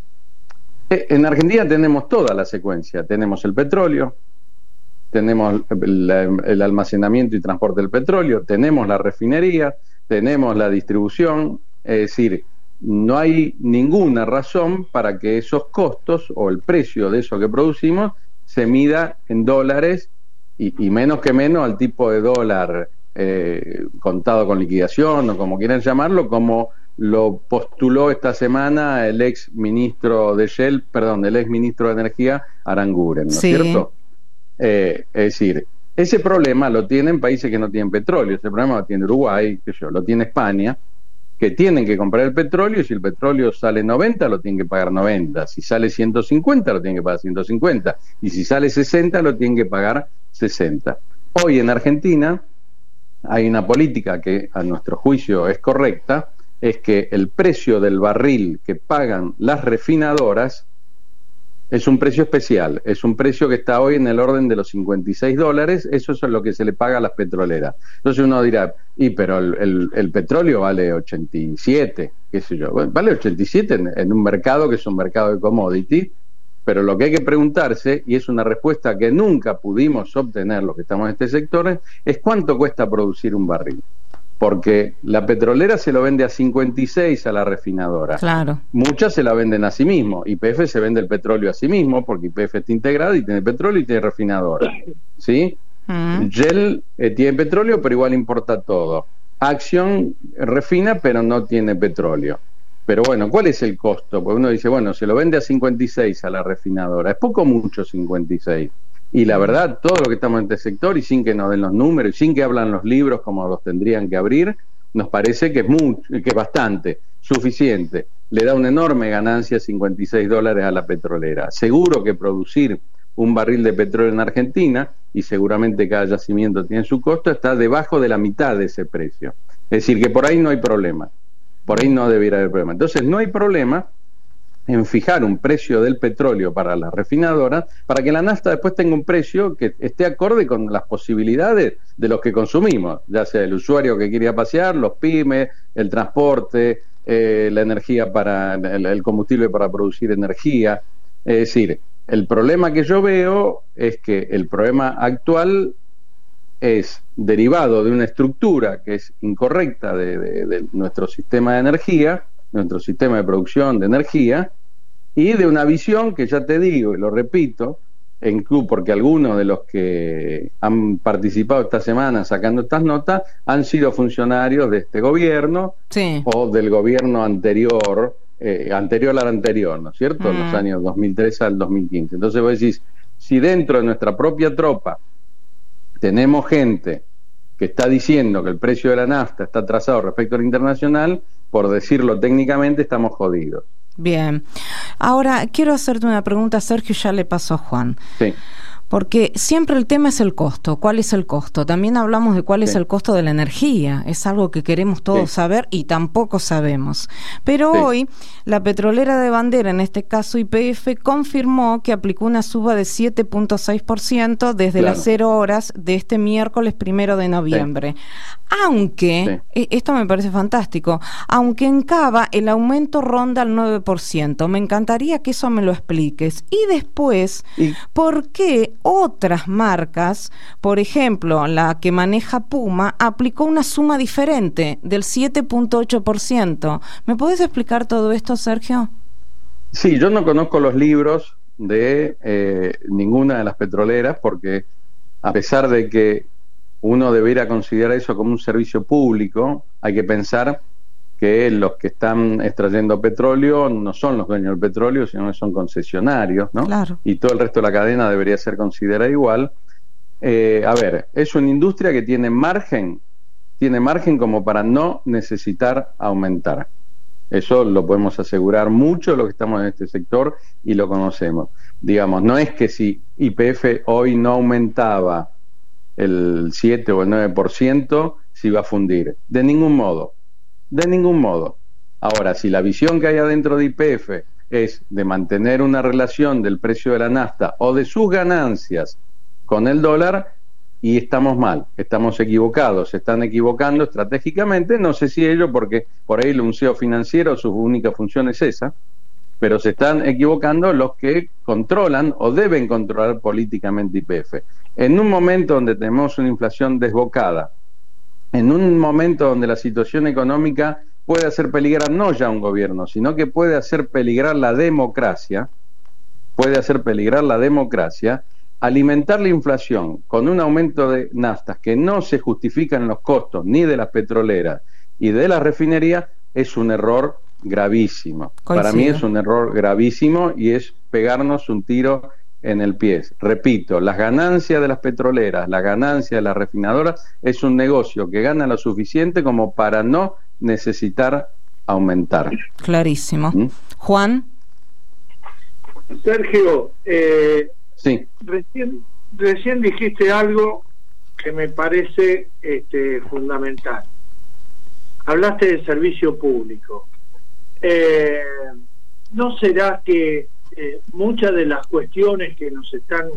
En Argentina tenemos toda la secuencia. Tenemos el petróleo, tenemos el almacenamiento y transporte del petróleo, tenemos la refinería, tenemos la distribución. Es decir, no hay ninguna razón para que esos costos o el precio de eso que producimos se mida en dólares, y menos que menos al tipo de dólar contado con liquidación, o como quieran llamarlo, como lo postuló esta semana el ex ministro de el ex ministro de Energía, Aranguren, ¿no es cierto? Es decir, ese problema lo tienen países que no tienen petróleo. Ese problema lo tiene Uruguay, lo tiene España, que tienen que comprar el petróleo, y si el petróleo sale 90, lo tienen que pagar 90. Si sale 150, lo tienen que pagar 150. Y si sale 60, lo tienen que pagar 60. Hoy en Argentina hay una política que a nuestro juicio es correcta, es que el precio del barril que pagan las refinadoras es un precio especial, es un precio que está hoy en el orden de los $56, eso es lo que se le paga a las petroleras. Entonces uno dirá, pero el petróleo vale 87, qué sé yo, bueno, vale 87 en un mercado que es un mercado de commodity, pero lo que hay que preguntarse, y es una respuesta que nunca pudimos obtener los que estamos en este sector, es cuánto cuesta producir un barril. Porque la petrolera se lo vende a 56 a la refinadora. Claro. Muchas se la venden a sí mismo. YPF se vende el petróleo a sí mismo, porque YPF está integrado y tiene petróleo y tiene refinadora. ¿Sí? Shell tiene petróleo, pero igual importa todo. Action refina, pero no tiene petróleo. Pero bueno, ¿cuál es el costo? Porque uno dice, bueno, se lo vende a 56 a la refinadora. ¿Es poco o mucho 56? Y la verdad, todo lo que estamos en este sector, y sin que nos den los números, y sin que hablan los libros como los tendrían que abrir, nos parece que es mucho, que es bastante, suficiente. Le da una enorme ganancia, $56 a la petrolera. Seguro que producir un barril de petróleo en Argentina, y seguramente cada yacimiento tiene su costo, está debajo de la mitad de ese precio. Es decir, que por ahí no hay problema. Por ahí no debiera haber problema. Entonces no hay problema en fijar un precio del petróleo para las refinadoras, para que la nafta después tenga un precio que esté acorde con las posibilidades de los que consumimos, ya sea el usuario que quiere ir a pasear, los pymes, el transporte, la energía para el combustible para producir energía. Es decir, el problema que yo veo es que el problema actual es derivado de una estructura que es incorrecta de nuestro sistema de energía, nuestro sistema de producción de energía, y de una visión que ya te digo y lo repito, porque algunos de los que han participado esta semana sacando estas notas han sido funcionarios de este gobierno, sí, o del gobierno anterior al anterior, ¿no es cierto? En los años 2013 al 2015. Entonces vos decís, si dentro de nuestra propia tropa tenemos gente que está diciendo que el precio de la nafta está atrasado respecto al internacional, por decirlo técnicamente, estamos jodidos. Bien. Ahora, quiero hacerte una pregunta, Sergio, ya le pasó a Juan. Sí. Porque siempre el tema es el costo. ¿Cuál es el costo? También hablamos de cuál es el costo de la energía. Es algo que queremos todos saber y tampoco sabemos. Pero hoy, la petrolera de bandera, en este caso YPF, confirmó que aplicó una suba de 7.6% desde las 0 horas de este miércoles 1 de noviembre. Aunque, esto me parece fantástico, aunque en Cava el aumento ronda el 9%. Me encantaría que eso me lo expliques. Y después, ¿por qué otras marcas, por ejemplo, la que maneja Puma, aplicó una suma diferente del 7.8%? ¿Me podés explicar todo esto, Sergio? Sí, yo no conozco los libros de ninguna de las petroleras, porque a pesar de que uno debería considerar eso como un servicio público, hay que pensar que los que están extrayendo petróleo no son los dueños del petróleo, sino que son concesionarios, ¿no? Claro. Y todo el resto de la cadena debería ser considerada igual. A ver, es una industria que tiene margen como para no necesitar aumentar. Eso lo podemos asegurar mucho los que estamos en este sector y lo conocemos. Digamos, no es que si YPF hoy no aumentaba el 7 o el 9%, se iba a fundir. De ningún modo. De ningún modo. Ahora, si la visión que hay adentro de YPF es de mantener una relación del precio de la nafta o de sus ganancias con el dólar, y estamos mal, estamos equivocados, se están equivocando estratégicamente, no sé si ellos, porque por ahí un CEO financiero, su única función es esa, pero se están equivocando los que controlan o deben controlar políticamente YPF. En un momento donde tenemos una inflación desbocada, en un momento donde la situación económica puede hacer peligrar no ya un gobierno, sino que puede hacer peligrar la democracia, alimentar la inflación con un aumento de naftas que no se justifican en los costos ni de las petroleras y de las refinerías es un error gravísimo. Coincido. Para mí es un error gravísimo y es pegarnos un tiro en el pie. Repito, las ganancias de las petroleras, la ganancia de las refinadoras es un negocio que gana lo suficiente como para no necesitar aumentar. Clarísimo. Juan. Sergio, sí. Recién dijiste algo que me parece fundamental. Hablaste del servicio público. ¿No será que muchas de las cuestiones que nos están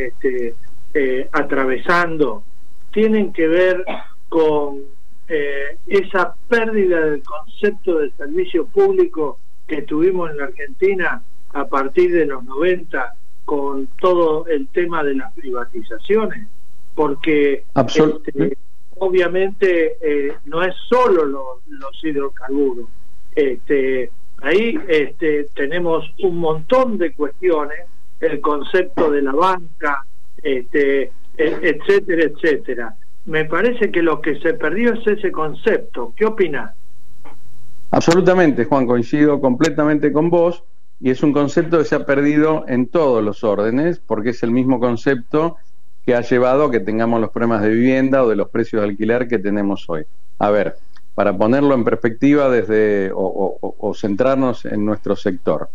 atravesando tienen que ver con esa pérdida del concepto de servicio público que tuvimos en la Argentina a partir de los 90 con todo el tema de las privatizaciones? Porque obviamente no es solo los hidrocarburos. Ahí tenemos un montón de cuestiones, el concepto de la banca, etcétera, etcétera. Me parece que lo que se perdió es ese concepto. ¿Qué opinás? Absolutamente, Juan, coincido completamente con vos, y es un concepto que se ha perdido en todos los órdenes, porque es el mismo concepto que ha llevado a que tengamos los problemas de vivienda o de los precios de alquiler que tenemos hoy. A ver, para ponerlo en perspectiva o centrarnos en nuestro sector.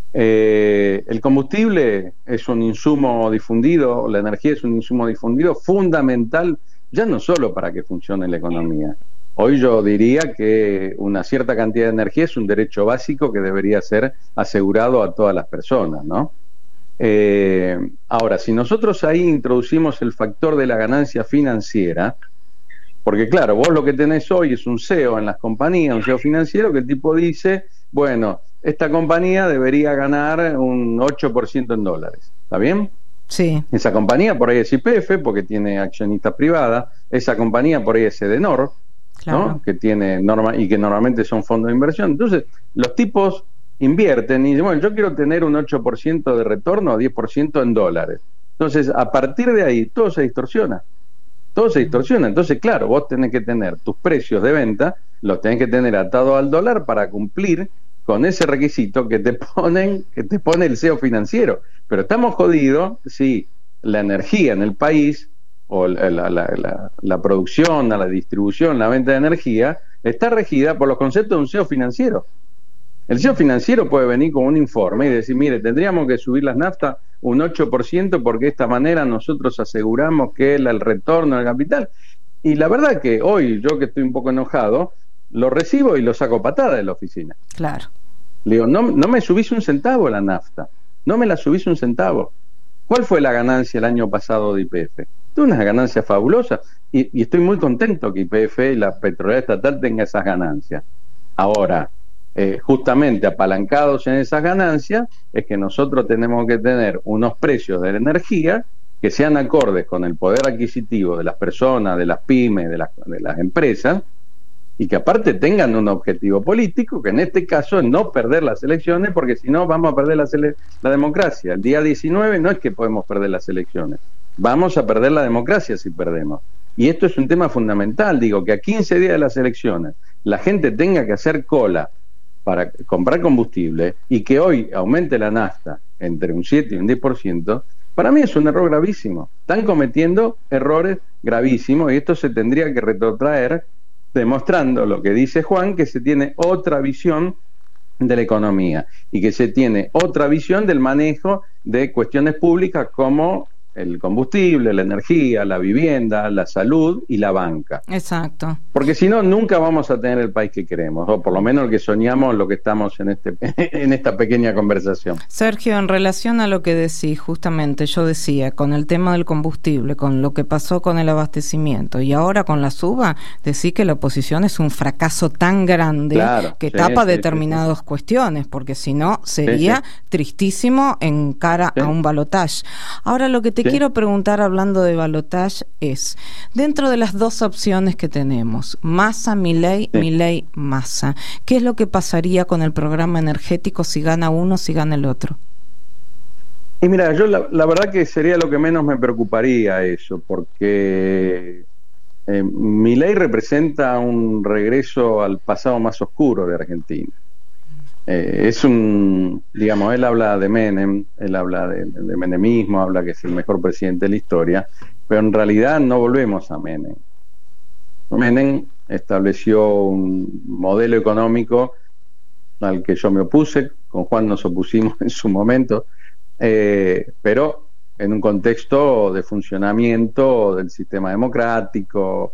El combustible es un insumo difundido, la energía es un insumo difundido fundamental, ya no solo para que funcione la economía. Hoy yo diría que una cierta cantidad de energía es un derecho básico que debería ser asegurado a todas las personas, ¿no? Ahora, si nosotros ahí introducimos el factor de la ganancia financiera, porque claro, vos lo que tenés hoy es un CEO en las compañías, un CEO financiero, que el tipo dice, bueno, esta compañía debería ganar un 8% en dólares, ¿está bien? Sí. Esa compañía por ahí es YPF, porque tiene accionistas privadas, esa compañía por ahí es Edenor, claro, ¿no? Que tiene y que normalmente son fondos de inversión. Entonces, los tipos invierten y dicen, bueno, yo quiero tener un 8% de retorno o 10% en dólares. Entonces, a partir de ahí, todo se distorsiona. Todo se distorsiona. Entonces, claro, vos tenés que tener tus precios de venta, los tenés que tener atados al dólar para cumplir con ese requisito que te pone el CEO financiero. Pero estamos jodidos si la energía en el país, o la producción, la distribución, la venta de energía, está regida por los conceptos de un CEO financiero. El CEO financiero puede venir con un informe y decir, mire, tendríamos que subir las naftas un 8% porque de esta manera nosotros aseguramos que el retorno del capital. Y la verdad que hoy, yo que estoy un poco enojado, lo recibo y lo saco patada de la oficina. Claro. Le digo, no me subís un centavo la nafta, no me la subís un centavo. ¿Cuál fue la ganancia el año pasado de YPF? Tuve unas ganancias fabulosas y estoy muy contento que YPF y la petrolera estatal tenga esas ganancias. Ahora, justamente apalancados en esas ganancias, es que nosotros tenemos que tener unos precios de la energía que sean acordes con el poder adquisitivo de las personas, de las pymes, de las empresas, y que aparte tengan un objetivo político, que en este caso es no perder las elecciones, porque si no vamos a perder la democracia. El día 19 no es que podemos perder las elecciones, vamos a perder la democracia si perdemos. Y esto es un tema fundamental, digo, que a 15 días de las elecciones la gente tenga que hacer cola para comprar combustible y que hoy aumente la nafta entre un 7 y un 10%, para mí es un error gravísimo. Están cometiendo errores gravísimos y esto se tendría que retrotraer demostrando lo que dice Juan, que se tiene otra visión de la economía y que se tiene otra visión del manejo de cuestiones públicas como el combustible, la energía, la vivienda, la salud y la banca. Exacto. Porque si no, nunca vamos a tener el país que queremos, o por lo menos el que soñamos, lo que estamos en esta pequeña conversación. Sergio, en relación a lo que decís, justamente yo decía, con el tema del combustible, con lo que pasó con el abastecimiento y ahora con la suba, decís que la oposición es un fracaso tan grande, claro, que tapa determinadas cuestiones, porque si no sería tristísimo en cara a un balotaje. Ahora lo que te quiero preguntar, hablando de balotaje, es, dentro de las dos opciones que tenemos, Massa, Milei, Milei, Massa, ¿qué es lo que pasaría con el programa energético si gana uno, si gana el otro? Y mira, yo la verdad que sería lo que menos me preocuparía eso, porque Milei representa un regreso al pasado más oscuro de Argentina. Es digamos, él habla de Menem, él habla de menemismo, habla que es el mejor presidente de la historia, pero en realidad no volvemos a Menem. Menem estableció un modelo económico al que yo me opuse, con Juan nos opusimos en su momento, pero en un contexto de funcionamiento del sistema democrático.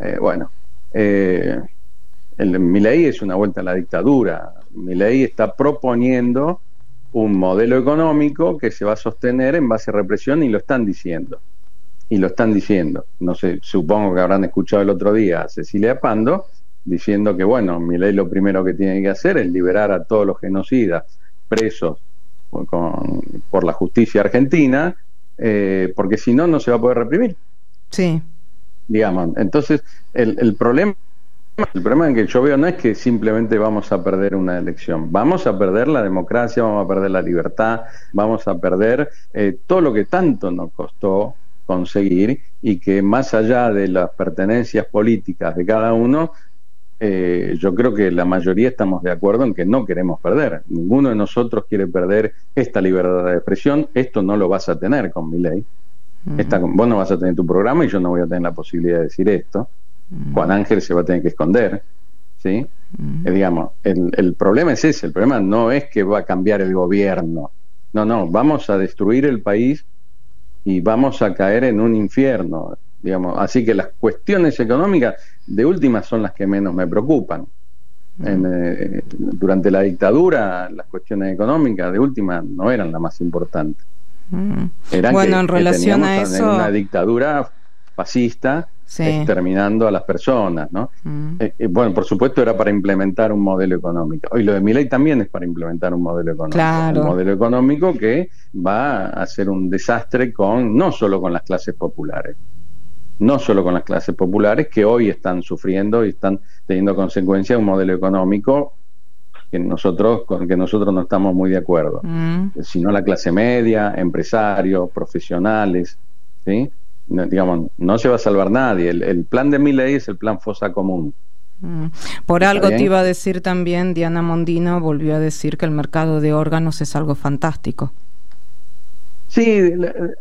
Milei es una vuelta a la dictadura. Milei está proponiendo un modelo económico que se va a sostener en base a represión y lo están diciendo. No sé, supongo que habrán escuchado el otro día a Cecilia Pando diciendo que, Milei lo primero que tiene que hacer es liberar a todos los genocidas presos por la justicia argentina, porque si no, no se va a poder reprimir. Sí. Digamos, entonces, el problema en que yo veo no es que simplemente vamos a perder una elección, vamos a perder la democracia, vamos a perder la libertad, vamos a perder todo lo que tanto nos costó conseguir y que más allá de las pertenencias políticas de cada uno, yo creo que la mayoría estamos de acuerdo en que no queremos perder. Ninguno de nosotros quiere perder esta libertad de expresión. Esto no lo vas a tener con Milei. Vos no vas a tener tu programa y yo no voy a tener la posibilidad de decir esto. Juan Ángel se va a tener que esconder, ¿sí? Digamos, el problema es ese. El problema no es que va a cambiar el gobierno. No, vamos a destruir el país y vamos a caer en un infierno, digamos. Así que las cuestiones económicas de última son las que menos me preocupan. Durante la dictadura las cuestiones económicas de última no eran las más importantes. Eran en relación a eso, en una dictadura fascista, exterminando a las personas, ¿no? Por supuesto era para implementar un modelo económico. Y lo de Milei también es para implementar un modelo económico. Claro. Un modelo económico que va a ser un desastre no solo con las clases populares. No solo con las clases populares que hoy están sufriendo y están teniendo consecuencias de un modelo económico con que nosotros no estamos muy de acuerdo. Sino la clase media, empresarios, profesionales, ¿sí? No se va a salvar nadie. El plan de Milei es el plan fosa común. Por algo te iba a decir también, Diana Mondino volvió a decir que el mercado de órganos es algo fantástico. Sí,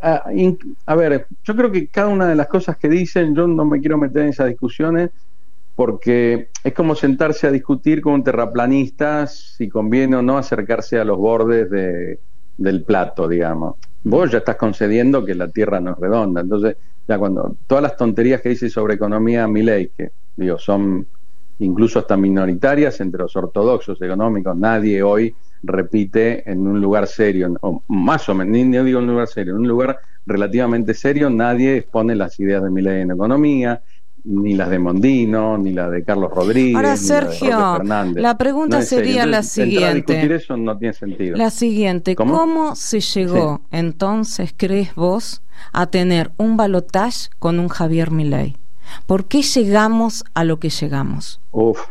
a ver, yo creo que cada una de las cosas que dicen, yo no me quiero meter en esas discusiones, porque es como sentarse a discutir con un terraplanista si conviene o no acercarse a los bordes del plato, digamos. Vos ya estás concediendo que la Tierra no es redonda. Entonces, ya cuando todas las tonterías que dice sobre economía Milei, que digo, son incluso hasta minoritarias entre los ortodoxos económicos, nadie hoy repite en un lugar serio, o más o menos, no digo en un lugar serio, en un lugar relativamente serio, nadie expone las ideas de Milei en economía, ni las de Mondino, ni las de Carlos Rodríguez. Ahora, ni Sergio, la de Roque Fernández. la pregunta No es serio. sería la Entonces, entrar a siguiente. discutir eso no tiene sentido. La siguiente, ¿Cómo se llegó entonces, crees vos, a tener un balotaje con un Javier Milei? ¿Por qué llegamos a lo que llegamos?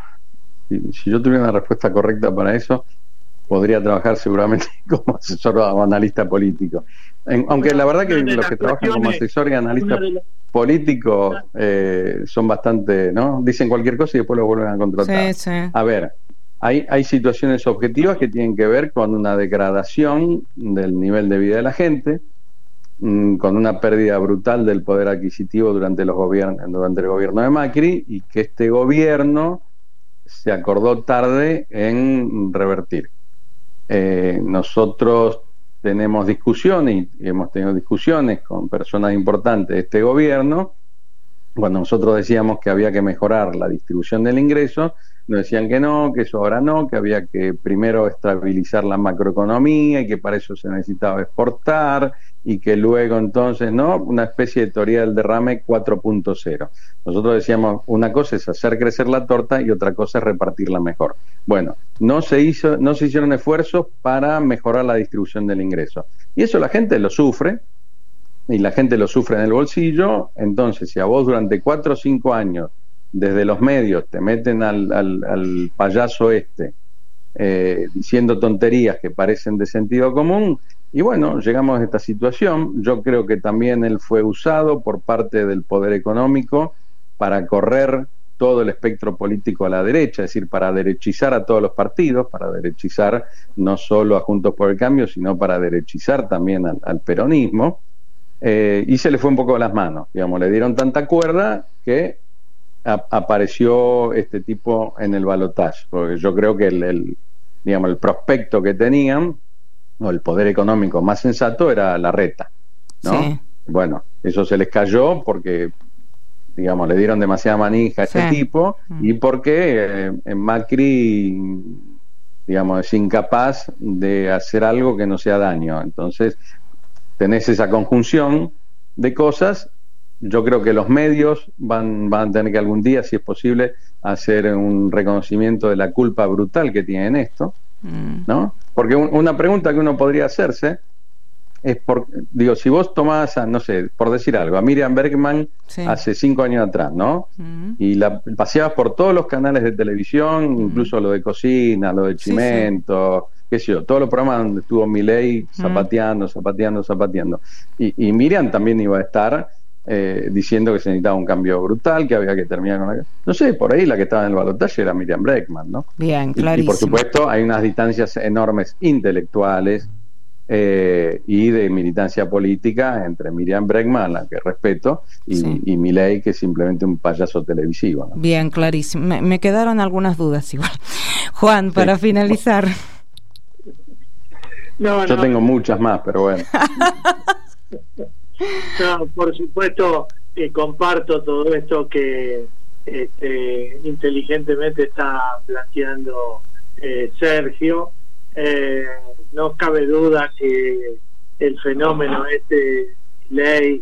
Si yo tuviera una respuesta correcta para eso, podría trabajar seguramente como asesor o analista político. Aunque la verdad que los que trabajan como asesor y analista político son bastante, ¿no? Dicen cualquier cosa y después lo vuelven a contratar. Sí. A ver, hay situaciones objetivas que tienen que ver con una degradación del nivel de vida de la gente, con una pérdida brutal del poder adquisitivo durante el gobierno de Macri, y que este gobierno se acordó tarde en revertir. Nosotros tenemos discusiones y hemos tenido discusiones con personas importantes de este gobierno. Cuando nosotros decíamos que había que mejorar la distribución del ingreso, nos decían que no, que eso ahora no, que había que primero estabilizar la macroeconomía y que para eso se necesitaba exportar, y que luego entonces, ¿no?, una especie de teoría del derrame 4.0. Nosotros decíamos, una cosa es hacer crecer la torta y otra cosa es repartirla mejor. Bueno, no se hicieron esfuerzos para mejorar la distribución del ingreso. Y eso la gente lo sufre, y la gente lo sufre en el bolsillo. Entonces, si a vos durante 4 o 5 años, desde los medios, te meten al payaso diciendo tonterías que parecen de sentido común, y bueno, llegamos a esta situación. Yo creo que también él fue usado por parte del poder económico para correr todo el espectro político a la derecha, es decir, para derechizar a todos los partidos, para derechizar no solo a Juntos por el Cambio, sino para derechizar también al peronismo, y se le fue un poco de las manos, digamos, le dieron tanta cuerda que apareció este tipo en el balotaje, porque yo creo que el prospecto que tenían, o el poder económico más sensato, era Larreta, ¿no? Sí. Bueno, eso se les cayó porque, digamos, le dieron demasiada manija a este tipo, y porque Macri, digamos, es incapaz de hacer algo que no sea daño. Entonces, tenés esa conjunción de cosas. Yo creo que los medios van a tener que algún día, si es posible, hacer un reconocimiento de la culpa brutal que tienen esto, ¿no? Porque una pregunta que uno podría hacerse es, si vos tomás, no sé, por decir algo, a Miriam Bregman hace 5 años atrás, ¿no? Y la paseabas por todos los canales de televisión, incluso lo de cocina, lo de Chimento, qué sé yo, todos los programas donde estuvo Milei zapateando. Y Miriam también iba a estar diciendo que se necesitaba un cambio brutal, que había que terminar con no sé, por ahí la que estaba en el balotaje era Miriam Bregman, ¿no? Bien, clarísimo. Y por supuesto hay unas distancias enormes intelectuales y de militancia política entre Miriam Bregman, a la que respeto, y Milei, que es simplemente un payaso televisivo, ¿no? Bien, clarísimo. Me quedaron algunas dudas igual. Juan, para finalizar. Yo tengo muchas más, pero bueno. No, por supuesto que comparto todo esto que inteligentemente está planteando Sergio. No cabe duda que el fenómeno ley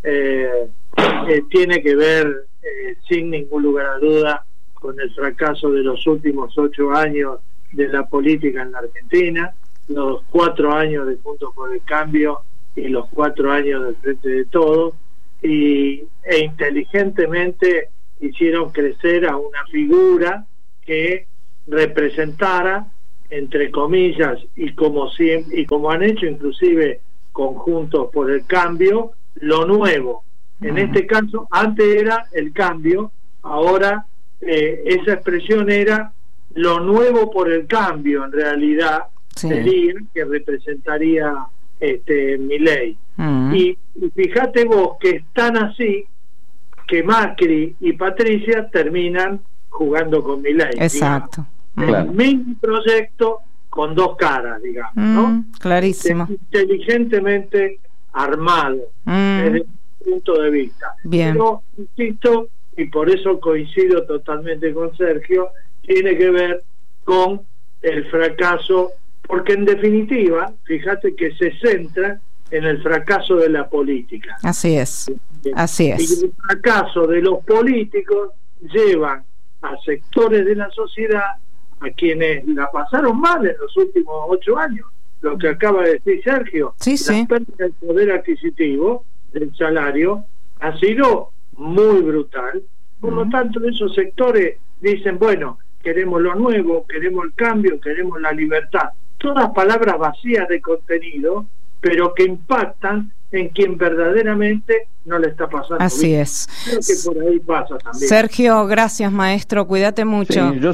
tiene que ver sin ningún lugar a duda con el fracaso de los últimos 8 años de la política en la Argentina, los 4 años de Juntos por el Cambio y los 4 años del Frente de Todos, e inteligentemente hicieron crecer a una figura que representara, entre comillas, y como han hecho inclusive Juntos por el Cambio, lo nuevo. En este caso, antes era el cambio, ahora esa expresión era lo nuevo por el cambio, en realidad sería que representaría Milei. Y fíjate vos que es tan así que Macri y Patricia terminan jugando con Milei. Exacto. El mismo proyecto con dos caras, digamos, ¿no? Clarísimo. Inteligentemente armado desde el punto de vista. Bien. Pero, insisto, y por eso coincido totalmente con Sergio, tiene que ver con el fracaso, porque en definitiva, fíjate que se centra en el fracaso de la política. Así es, así es. Y el fracaso de los políticos llevan a sectores de la sociedad, a quienes la pasaron mal en los últimos 8 años. Lo que acaba de decir Sergio, la pérdida del poder adquisitivo, del salario, ha sido muy brutal. Por lo tanto, esos sectores dicen, bueno, queremos lo nuevo, queremos el cambio, queremos la libertad. Todas palabras vacías de contenido, pero que impactan en quien verdaderamente no le está pasando así bien. Es. Creo que por ahí pasa también. Sergio, gracias, maestro, cuídate mucho. Sí, yo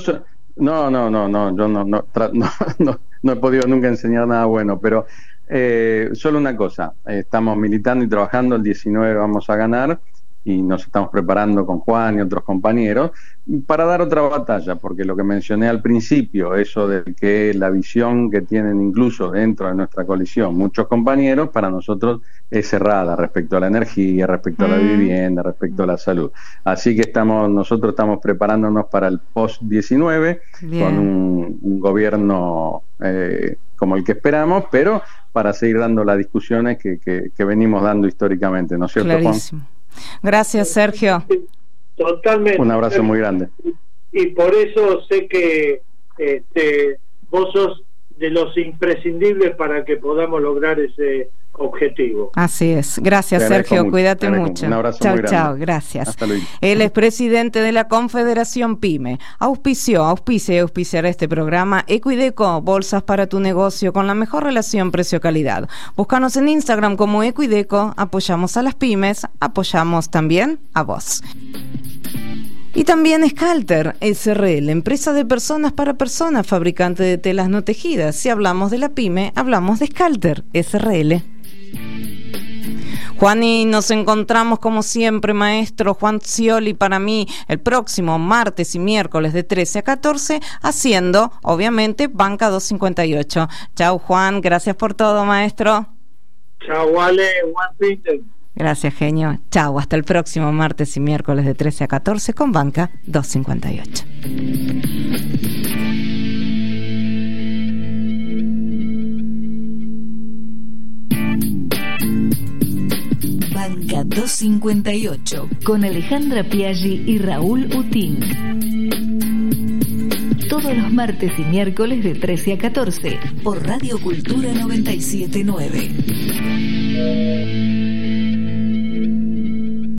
no he podido nunca enseñar nada bueno, pero solo una cosa, estamos militando y trabajando, el 19 vamos a ganar, y nos estamos preparando con Juan y otros compañeros para dar otra batalla, porque lo que mencioné al principio, eso de que la visión que tienen incluso dentro de nuestra coalición muchos compañeros, para nosotros es cerrada respecto a la energía, respecto a la vivienda, respecto a la salud. Así que nosotros estamos preparándonos para el post-19 con un gobierno como el que esperamos, pero para seguir dando las discusiones que venimos dando históricamente, ¿no es cierto, Clarísimo. Juan? Gracias, Sergio. Totalmente. Un abrazo muy grande. Y por eso sé que vos sos de los imprescindibles para que podamos lograr ese objetivo. Así es. Gracias, Sergio. Cuídate mucho. Un abrazo chau, muy grande. chau. Gracias. Hasta luego. Él es presidente de la Confederación PYME. Auspicia y auspiciará este programa Equideco, bolsas para tu negocio con la mejor relación precio-calidad. Búscanos en Instagram como Equideco. Apoyamos a las pymes, apoyamos también a vos. Y también Scalter SRL, empresa de personas para personas, fabricante de telas no tejidas. Si hablamos de la pyme, hablamos de Scalter SRL. Juan, y nos encontramos como siempre, maestro Juan Scioli, para mí el próximo martes y miércoles de 13 a 14, haciendo, obviamente, Banca 258. Chau, Juan, gracias por todo, maestro. Chau, Ale, Juan Peter. Gracias, genio. Chau, hasta el próximo martes y miércoles de 13 a 14 con Banca 258. Banca 258 con Alejandra Piaggi y Raúl Utín. Todos los martes y miércoles de 13 a 14 por Radio Cultura 979.